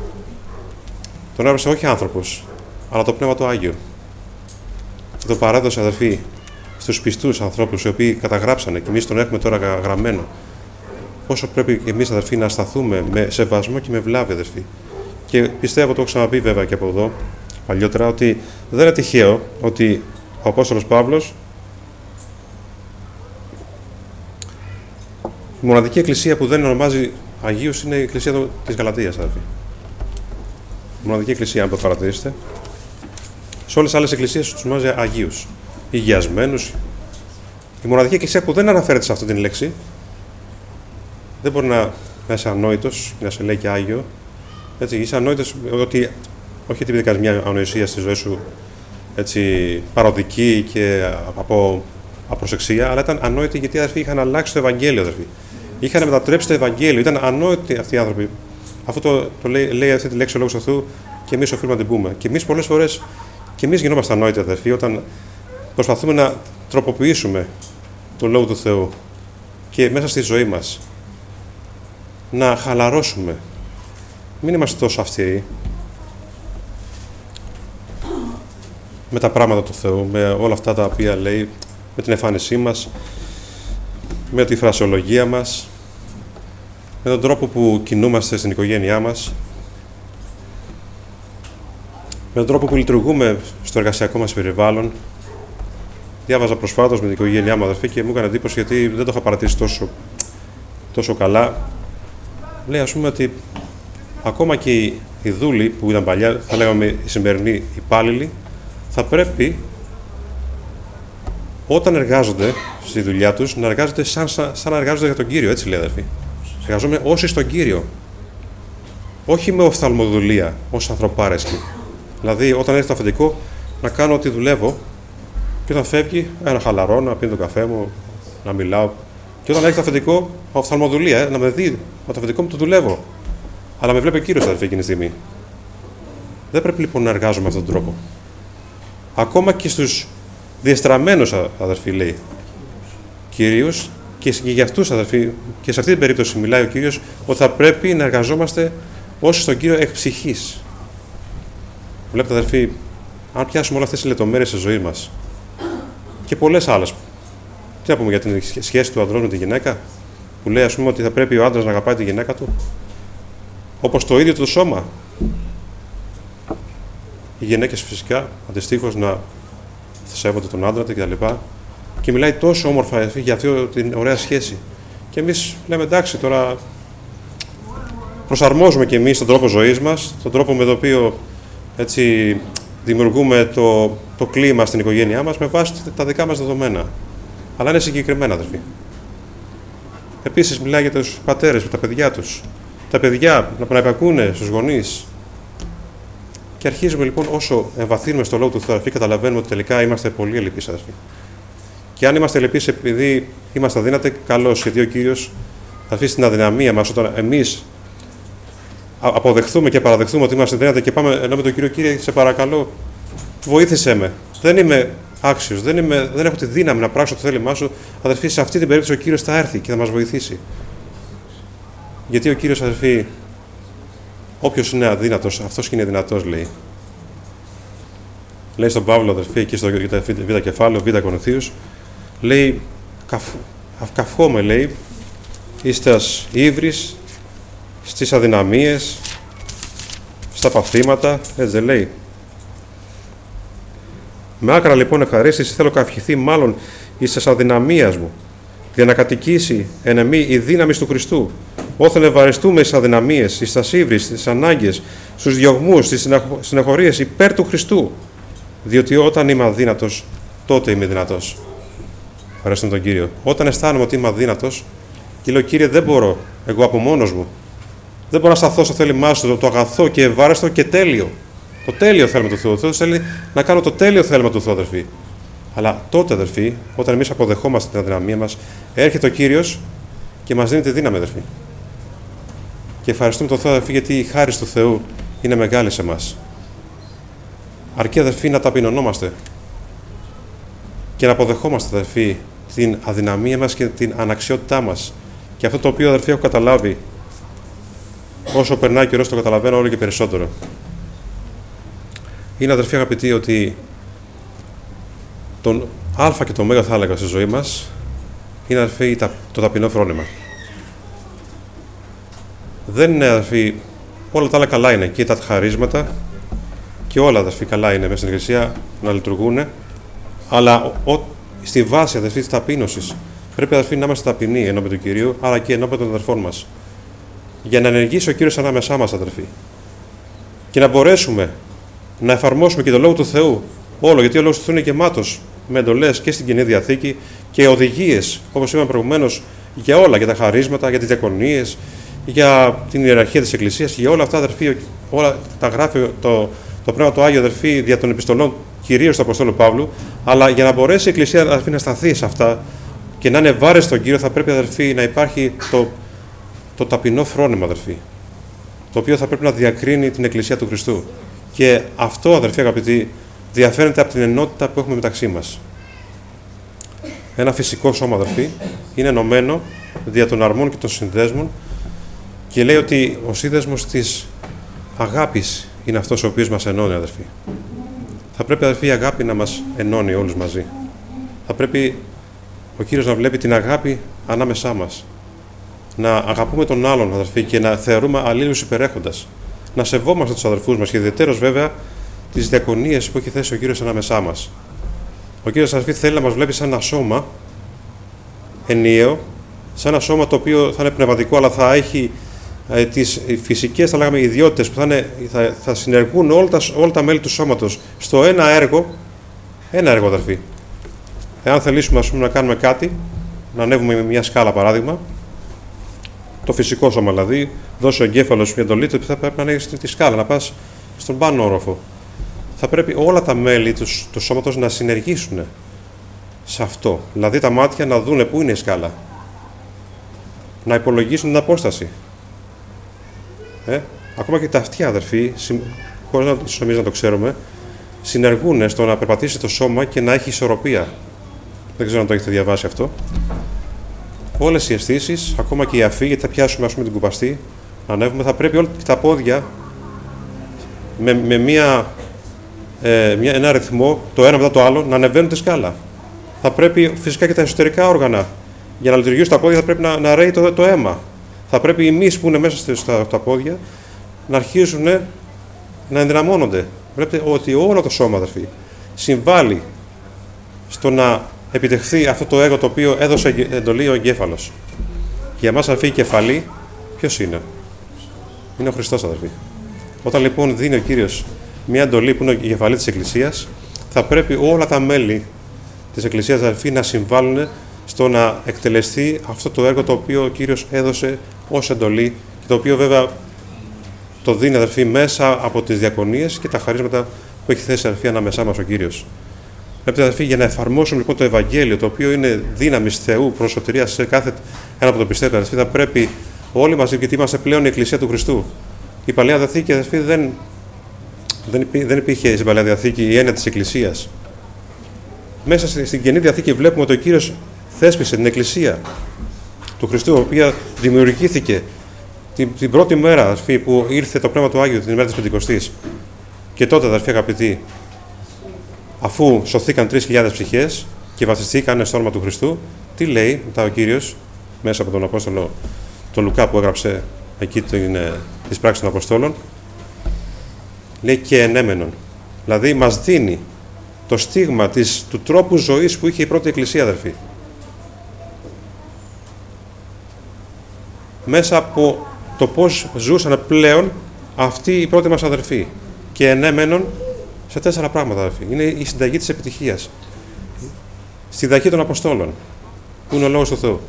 τον έγραψε όχι άνθρωπος, αλλά το Πνεύμα του Άγιο. Και το παράδοσε, αδερφοί, στους πιστούς ανθρώπους οι οποίοι καταγράψανε και εμείς τον έχουμε τώρα γραμμένο. Πόσο πρέπει εμείς, αδερφοί, να σταθούμε με σεβασμό και με βλάβη, αδερφοί. Και πιστεύω, το έχω ξαναπεί βέβαια και από εδώ παλιότερα, ότι δεν είναι τυχαίο ότι ο Απόστολος Παύλος, η μοναδική εκκλησία που δεν ονομάζει Αγίους είναι η εκκλησία της Γαλατίας, αδερφοί. Η μοναδική εκκλησία, αν το παρατηρήσετε. Σε όλες τις άλλες εκκλησίες τους ονομάζει Αγίους, υγιασμένους. Η μοναδική εκκλησία που δεν αναφέρεται σε αυτή την λέξη, δεν μπορεί να, να είσαι ανόητος και να σε λέει και Άγιο. Έτσι, είσαι ανόητος ότι, όχι επειδή κάνεις μια ανοησία στη ζωή σου, έτσι, παροδική και από απροσεξία, αλλά ήταν ανόητοι γιατί, αδερφοί, είχαν αλλάξει το Ευαγγέλιο, αδερφοί. Είχαν μετατρέψει το Ευαγγέλιο, ήταν ανόητοι αυτοί οι άνθρωποι. Αυτό το, το λέει, λέει αυτή τη λέξη ο Λόγος του Θεού και εμείς οφείλουμε να την πούμε. Και εμείς πολλές φορές, και εμείς γινόμαστε ανόητοι, αδερφοί, όταν προσπαθούμε να τροποποιήσουμε τον Λόγο του Θεού και μέσα στη ζωή μας να χαλαρώσουμε. Μην είμαστε τόσο αυστηροί με τα πράγματα του Θεού, με όλα αυτά τα οποία λέει, με την εμφάνισή μας, με τη φρασιολογία μας, με τον τρόπο που κινούμαστε στην οικογένειά μας, με τον τρόπο που λειτουργούμε στο εργασιακό μας περιβάλλον, διάβαζα προσφάτως με την οικογένειά μου, αδερφή, και μου έκανε εντύπωση γιατί δεν το είχα παρατηρήσει τόσο, τόσο καλά. Λέει, ας πούμε, ότι ακόμα και οι, οι δούλοι που ήταν παλιά, θα λέγαμε οι σημερινοί υπάλληλοι, θα πρέπει όταν εργάζονται στη δουλειά τους να εργάζονται σαν, σαν, σαν να εργάζονται για τον Κύριο. Έτσι λέει, αδερφή. Εργαζόμαστε όσοι στον Κύριο. Όχι με οφθαλμοδουλεία, ως ανθρωπάρεσκοι. Δηλαδή, όταν έρθει το αφεντικό, να κάνω ό,τι δουλεύω, και όταν φεύγει, ε, να χαλαρώ, να πίνω το καφέ μου, να μιλάω. Και όταν έρχεται το αφεντικό, οφθαλμοδουλεία, ε, να με δει, με το αφεντικό μου το δουλεύω. Αλλά με βλέπει ο Κύριος, αδερφή, εκείνη τη στιγμή. Δεν πρέπει λοιπόν να εργάζομαι με αυτόν τον τρόπο. Ακόμα και στους διεστραμμένους, αδερφοί, λέει. Κυρίως και για αυτούς, αδερφοί, και σε αυτή την περίπτωση μιλάει ο Κύριος, ότι θα πρέπει να εργαζόμαστε όσοι στον Κύριο εκ ψυχής. Βλέπετε, αδερφοί, αν πιάσουμε όλες αυτές τις λεπτομέρειες της ζωής μας και πολλές άλλες. Τι να πούμε για την σχέση του ανδρός με τη γυναίκα, που λέει, ας πούμε, ότι θα πρέπει ο άντρας να αγαπάει τη γυναίκα του, όπως το ίδιο το σώμα. Οι γυναίκες φυσικά αντιστοίχως να σέβονται τον άντρα κτλ. Και μιλάει τόσο όμορφα για αυτή την ωραία σχέση. Και εμείς λέμε, εντάξει, τώρα προσαρμόζουμε και εμείς τον τρόπο ζωής μας, τον τρόπο με τον οποίο έτσι δημιουργούμε το, το κλίμα στην οικογένειά μας με βάση τα δικά μας δεδομένα. Αλλά είναι συγκεκριμένα, αδερφοί. Επίσης, μιλάει για τους πατέρες, με τα παιδιά τους. Τα παιδιά να επακούνε στους γονείς. Και αρχίζουμε λοιπόν, όσο εμβαθύνουμε στο λόγο του Θεού, αδερφοί, καταλαβαίνουμε ότι τελικά είμαστε πολύ ελλειπείς, αδερφοί. Και αν είμαστε ελλειπείς επειδή είμαστε αδύνατοι, καλώς, γιατί ο Κύριος θα αφήσει την αδυναμία μας όταν εμείς αποδεχθούμε και παραδεχθούμε ότι είμαστε αδύνατοι και πάμε ενώ με τον Κύριο, Κύριε, σε παρακαλώ, βοήθησέ με. Δεν είμαι άξιος, δεν, είμαι, δεν έχω τη δύναμη να πράξω το θέλημά σου. Αδερφοί, σε αυτή την περίπτωση ο Κύριος θα έρθει και θα μας βοηθήσει. Γιατί ο Κύριος, αδερφοί, όποιος είναι αδύνατος, αυτός και είναι δυνατός, λέει. Λέει στον Παύλο, αδερφοί, εκεί στο β' κεφάλαιο, β' Κορινθίους, λέει, καυχόμαι, λέει, εις τας ύβρις, στις αδυναμίες, στα παθήματα, έτσι δεν λέει. Με άκρα λοιπόν ευχαρίστηση θέλω καυχηθεί μάλλον εις τας αδυναμίας μου, για να κατοικήσει εν εμή η δύναμη του Χριστού. Όθεν ευαριστούμε εις αδυναμίες, εις τας ύβρις, στις ανάγκες, στους διωγμούς, στις συνεχωρίες υπέρ του Χριστού. Διότι όταν είμαι αδύνατος, τότε είμαι δυνατός. Ευχαριστούμε τον Κύριο. Όταν αισθάνομαι ότι είμαι αδύνατος, και λέω, Κύριε, δεν μπορώ, εγώ από μόνος μου. Δεν μπορώ να σταθώ στο θέλημά σου, το, το αγαθό και ευάρεστο και τέλειο. Το τέλειο θέλημα του Θεού. Ο Θεός θέλει να κάνω το τέλειο θέλημα του Θεού, αδερφοί. Αλλά τότε, αδερφοί, όταν εμείς αποδεχόμαστε την αδυναμία μας, έρχεται ο Κύριος και μας δίνει τη δύναμη, αδερφοί. Και ευχαριστούμε τον Θεό, αδερφοί, γιατί η χάρις του Θεού είναι μεγάλη σε εμάς. Αρκεί, αδερφοί, να ταπεινωνόμαστε και να αποδεχόμαστε, αδερφοί, την αδυναμία μας και την αναξιότητά μας. Και αυτό το οποίο, αδερφοί, έχω καταλάβει, όσο περνάει καιρός το καταλαβαίνω όλο και περισσότερο. Είναι, αδερφοί αγαπητοί, ότι τον α και το ω θα έλεγα στη ζωή μας είναι, αδερφοί, το ταπεινό φρόνημα. Δεν είναι, αδερφοί, όλα τα άλλα καλά είναι και τα χαρίσματα και όλα, αδερφοί, καλά είναι μέσα στην Εκκλησία να λειτουργούν, αλλά ο, στη βάση, αδερφοί, της ταπείνωσης πρέπει, αδερφοί, να είμαστε ταπεινοί ενώπιον του Κυρίου, αλλά και ενώπιον των αδερφών μας, για να ενεργήσει ο Κύριος ανάμεσά μας, αδερφοί, και να μπορέσουμε να εφαρμόσουμε και το Λόγο του Θεού όλο, γιατί ο Λόγος του Θεού είναι γεμάτος με εντολές και στην Καινή Διαθήκη και οδηγίες, όπως είπαμε προηγουμένως, για όλα, για τα χαρίσματα, για τις διακονίες, για την ιεραρχία της Εκκλησίας, για όλα αυτά, αδερφοί, όλα τα γράφει το, το Πνεύμα του Άγιο, αδερφοί, δια των επιστολών, κυρίως του Αποστόλου Παύλου, αλλά για να μπορέσει η Εκκλησία, αδερφοί, να σταθεί σε αυτά και να είναι βάρες στον Κύριο, θα πρέπει, αδερφοί, να υπάρχει το, το ταπεινό φρόνημα, αδερφοί, το οποίο θα πρέπει να διακρίνει την Εκκλησία του Χριστού. Και αυτό, αδερφοί αγαπητοί, διαφέρεται από την ενότητα που έχουμε μεταξύ μας. Ένα φυσικό σώμα, αδερφοί, είναι ενωμένο δια των αρμών και των συνδέσμων και λέει ότι ο σύνδεσμος της αγάπης είναι αυτός ο οποίος μας ενώνει, αδερφοί. Θα πρέπει, αδερφοί, η αγάπη να μας ενώνει όλους μαζί. Θα πρέπει ο Κύριος να βλέπει την αγάπη ανάμεσά μας. Να αγαπούμε τον άλλον, αδερφοί, και να θεωρούμε αλλήλους υπερέχοντας. Να σεβόμαστε τους αδερφούς μας και ιδιαιτέρως, βέβαια, τις διακονίες που έχει θέσει ο Κύριος ανάμεσά μας. Ο Κύριος αδερφοί θέλει να μας βλέπει σαν ένα σώμα ενιαίο, σαν ένα σώμα το οποίο θα είναι πνευματικό, αλλά θα έχει ε, τις φυσικές, θα λέγαμε, ιδιότητες που θα, είναι, θα, θα συνεργούν όλα τα, όλα τα μέλη του σώματος στο ένα έργο, ένα έργο αδερφοί. Εάν θελήσουμε, ας πούμε, να κάνουμε κάτι, να ανέβουμε με μια σκάλα παράδειγμα, το φυσικό σώμα δηλαδή, δώσει ο εγκέφαλος μια εντολή, ότι θα πρέπει να ανέβεις τη σκάλα, να πας στον πάνω όροφο. Θα πρέπει όλα τα μέλη του, του σώματος να συνεργήσουν σε αυτό. Δηλαδή τα μάτια να δούνε πού είναι η σκάλα. Να υπολογίσουν την απόσταση. Ε? Ακόμα και τα αυτιά, αδερφοί, χωρίς να, εμείς να το ξέρουμε, συνεργούν στο να περπατήσει το σώμα και να έχει ισορροπία. Δεν ξέρω αν το έχετε διαβάσει αυτό. Όλες οι αισθήσεις, ακόμα και η αφή, γιατί θα πιάσουμε, ας πούμε, την κουπαστή, να ανέβουμε, θα πρέπει όλα τα πόδια με, με μια, ε, μια, ένα αριθμό, το ένα μετά το άλλο, να ανεβαίνουν τη σκάλα. Θα πρέπει φυσικά και τα εσωτερικά όργανα, για να λειτουργήσουν τα πόδια, θα πρέπει να, να ρέει το, το αίμα. Θα πρέπει οι μυς που είναι μέσα στα, στα πόδια να αρχίζουν να ενδυναμώνονται. Βλέπετε ότι όλο το σώμα, αδερφοί, συμβάλλει στο να επιτευχθεί αυτό το έργο το οποίο έδωσε εντολή ο εγκέφαλος. Για μας, αδερφοί, η κεφαλή ποιος είναι? Είναι ο Χριστός, αδερφοί. Όταν λοιπόν δίνει ο Κύριος μια εντολή που είναι η κεφαλή της Εκκλησίας, θα πρέπει όλα τα μέλη της Εκκλησίας, αδερφοί, να συμβάλλουν στο να εκτελεστεί αυτό το έργο το οποίο ο Κύριος έδωσε ως εντολή και το οποίο βέβαια το δίνει, αδερφοί, μέσα από τις διακονίες και τα χαρίσματα που έχει θέσει, αδερφοί, ανάμεσά μας ο Κύριος. Βλέπετε, αδερφοί, για να εφαρμόσουμε λοιπόν το Ευαγγέλιο, το οποίο είναι δύναμης Θεού προς σωτηρία σε κάθε ένα που το πιστεύει, αδερφοί, θα πρέπει όλοι μαζί, γιατί είμαστε πλέον η Εκκλησία του Χριστού. Η Παλαιά Διαθήκη, αδερφοί, δεν, δεν, υπή, δεν υπήρχε στην Παλαιά Διαθήκη η έννοια της Εκκλησίας. Μέσα στην Καινή Διαθήκη βλέπουμε ότι ο Κύριος θέσπισε την Εκκλησία του Χριστού, η οποία δημιουργήθηκε την, την πρώτη μέρα, αδερφοί, που ήρθε το Πνεύμα του Άγιου, την ημέρα της Πεντηκοστής. Και τότε, αδερφοί αγαπητοί, αφού σωθήκαν τρεις χιλιάδες ψυχές και βασιστήκαν στο όνομα του Χριστού, τι λέει μετά ο Κύριος, μέσα από τον Απόστολο τον Λουκά που έγραψε εκεί τις πράξεις των Αποστόλων, λέει και ενέμενον. Δηλαδή μας δίνει το στίγμα της, του τρόπου ζωής που είχε η πρώτη Εκκλησία, αδερφοί. Μέσα από το πώς ζούσαν πλέον αυτοί οι πρώτοι μας αδερφοί. Και ενέμενον σε τέσσερα πράγματα, αδερφοί. Είναι η συνταγή της επιτυχίας. Στη διδαχή των Αποστόλων, που είναι ο Λόγος του Θεού.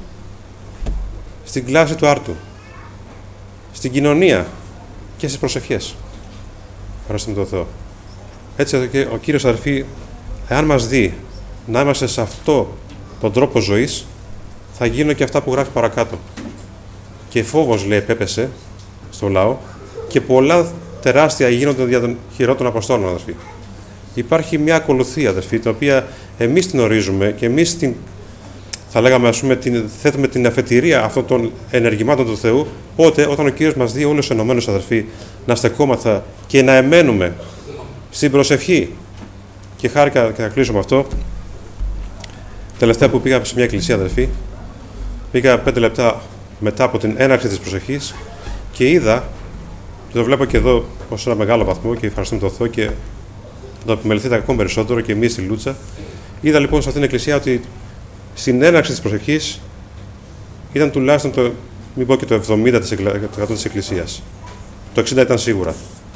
Στην κλάση του άρτου. Στην κοινωνία και στις προσευχές. Ευχαριστούμε τον Θεό. Έτσι ο Κύριος, αδερφοί, εάν μας δει να είμαστε σε αυτό τον τρόπο ζωής, θα γίνουν και αυτά που γράφει παρακάτω. Και φόβος, λέει, επέπεσε στο λαό και πολλά τεράστια γίνονται δια των χειρών των Αποστόλων, αδερφοί. Υπάρχει μια ακολουθία, αδερφοί, την οποία εμείς την ορίζουμε και εμείς την, θα λέγαμε, ας πούμε, την, θέτουμε την αφετηρία αυτών των ενεργημάτων του Θεού, πότε, όταν ο Κύριος μας δει όλους ενωμένους, αδερφοί, να στεκόμαθα και να εμένουμε στην προσευχή. Και χάρηκα, και θα κλείσω με αυτό, τελευταία που πήγα σε μια εκκλησία, αδερφοί, πήγα πέντε λεπτά μετά από την έναρξη της προσευχής και είδα, και το βλέπω και εδώ ως ένα μεγάλο βαθμό και ευχαριστούμε τον Θεό και να επιμεληθείτε ακόμα περισσότερο και εμείς στη Λούτσα, είδα λοιπόν σε αυτήν την εκκλησία ότι στην έναρξη της προσευχής ήταν τουλάχιστον το, μην πω και το εβδομήντα τοις εκατό της εκκλησίας. Το εξήντα ήταν σίγουρα.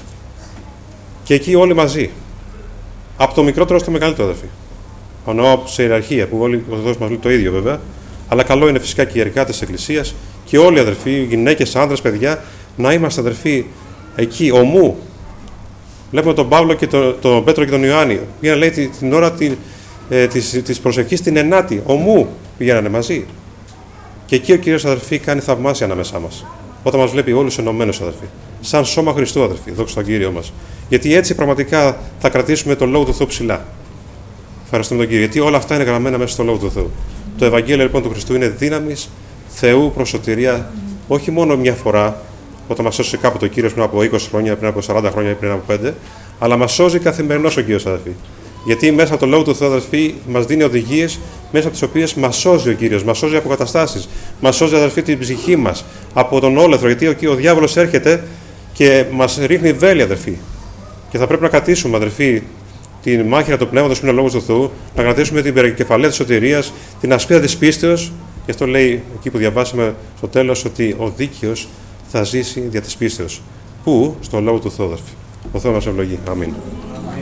Και εκεί όλοι μαζί. Από το μικρότερο στο μεγαλύτερο, αδερφοί. Εννοώ σε ιεραρχία, που όλοι οι Ορθόδοξοι μας λένε το ίδιο βέβαια, αλλά καλό είναι φυσικά και οι ιερικάτες της εκκλησίας και όλοι οι αδερφοί, γυναίκες, άνδρες, παιδιά, να είμαστε, αδερφοί, εκεί, ομού. Βλέπουμε τον Παύλο και τον, τον Πέτρο και τον Ιωάννη. Πήγαν, λέει, την ώρα τη, ε, της, της προσευχής την ενάτη, ομού πηγαίνανε μαζί. Και εκεί ο Κύριος, αδερφοί, κάνει θαυμάσια ανάμεσά μας. Όταν μας βλέπει όλους ενωμένους, αδερφοί. Σαν σώμα Χριστού, αδερφοί, δόξα στον Κύριο μας. Γιατί έτσι πραγματικά θα κρατήσουμε τον Λόγο του Θεού ψηλά. Ευχαριστούμε τον Κύριο. Γιατί όλα αυτά είναι γραμμένα μέσα στο Λόγο του Θεού. Το Ευαγγέλιο λοιπόν του Χριστού είναι δύναμης Θεού προς σωτηρία, όχι μόνο μια φορά, όταν μας σώσει κάποτε ο Κύριος πριν από είκοσι χρόνια, πριν από σαράντα χρόνια ή πριν από πέντε, αλλά μας σώζει καθημερινώς ο Κύριος, αδερφοί. Γιατί μέσα από το Λόγο του Θεού, αδερφοί, μας δίνει οδηγίες μέσα από τις οποίες μας σώζει ο Κύριος, μας σώζει από καταστάσεις, μας σώζει, αδερφοί, την ψυχή μας από τον όλεθρο. Γιατί ο, ο διάβολος έρχεται και μας ρίχνει βέλη, αδερφοί. Και θα πρέπει να κρατήσουμε, αδερφοί, την μάχηρα του πνεύματος που είναι ο λόγος του Θεού, να κρατήσουμε την περικεφαλαία της σωτηρίας, την ασπίδα της πίστεως. Γι' αυτό λέει εκεί που διαβάσαμε στο τέλος ότι ο δίκαιος θα ζήσει δια της πίστεως. Πού? Στο λόγο του Θεού, αδελφοί. Ο Θεός μας ευλογεί. Αμήν.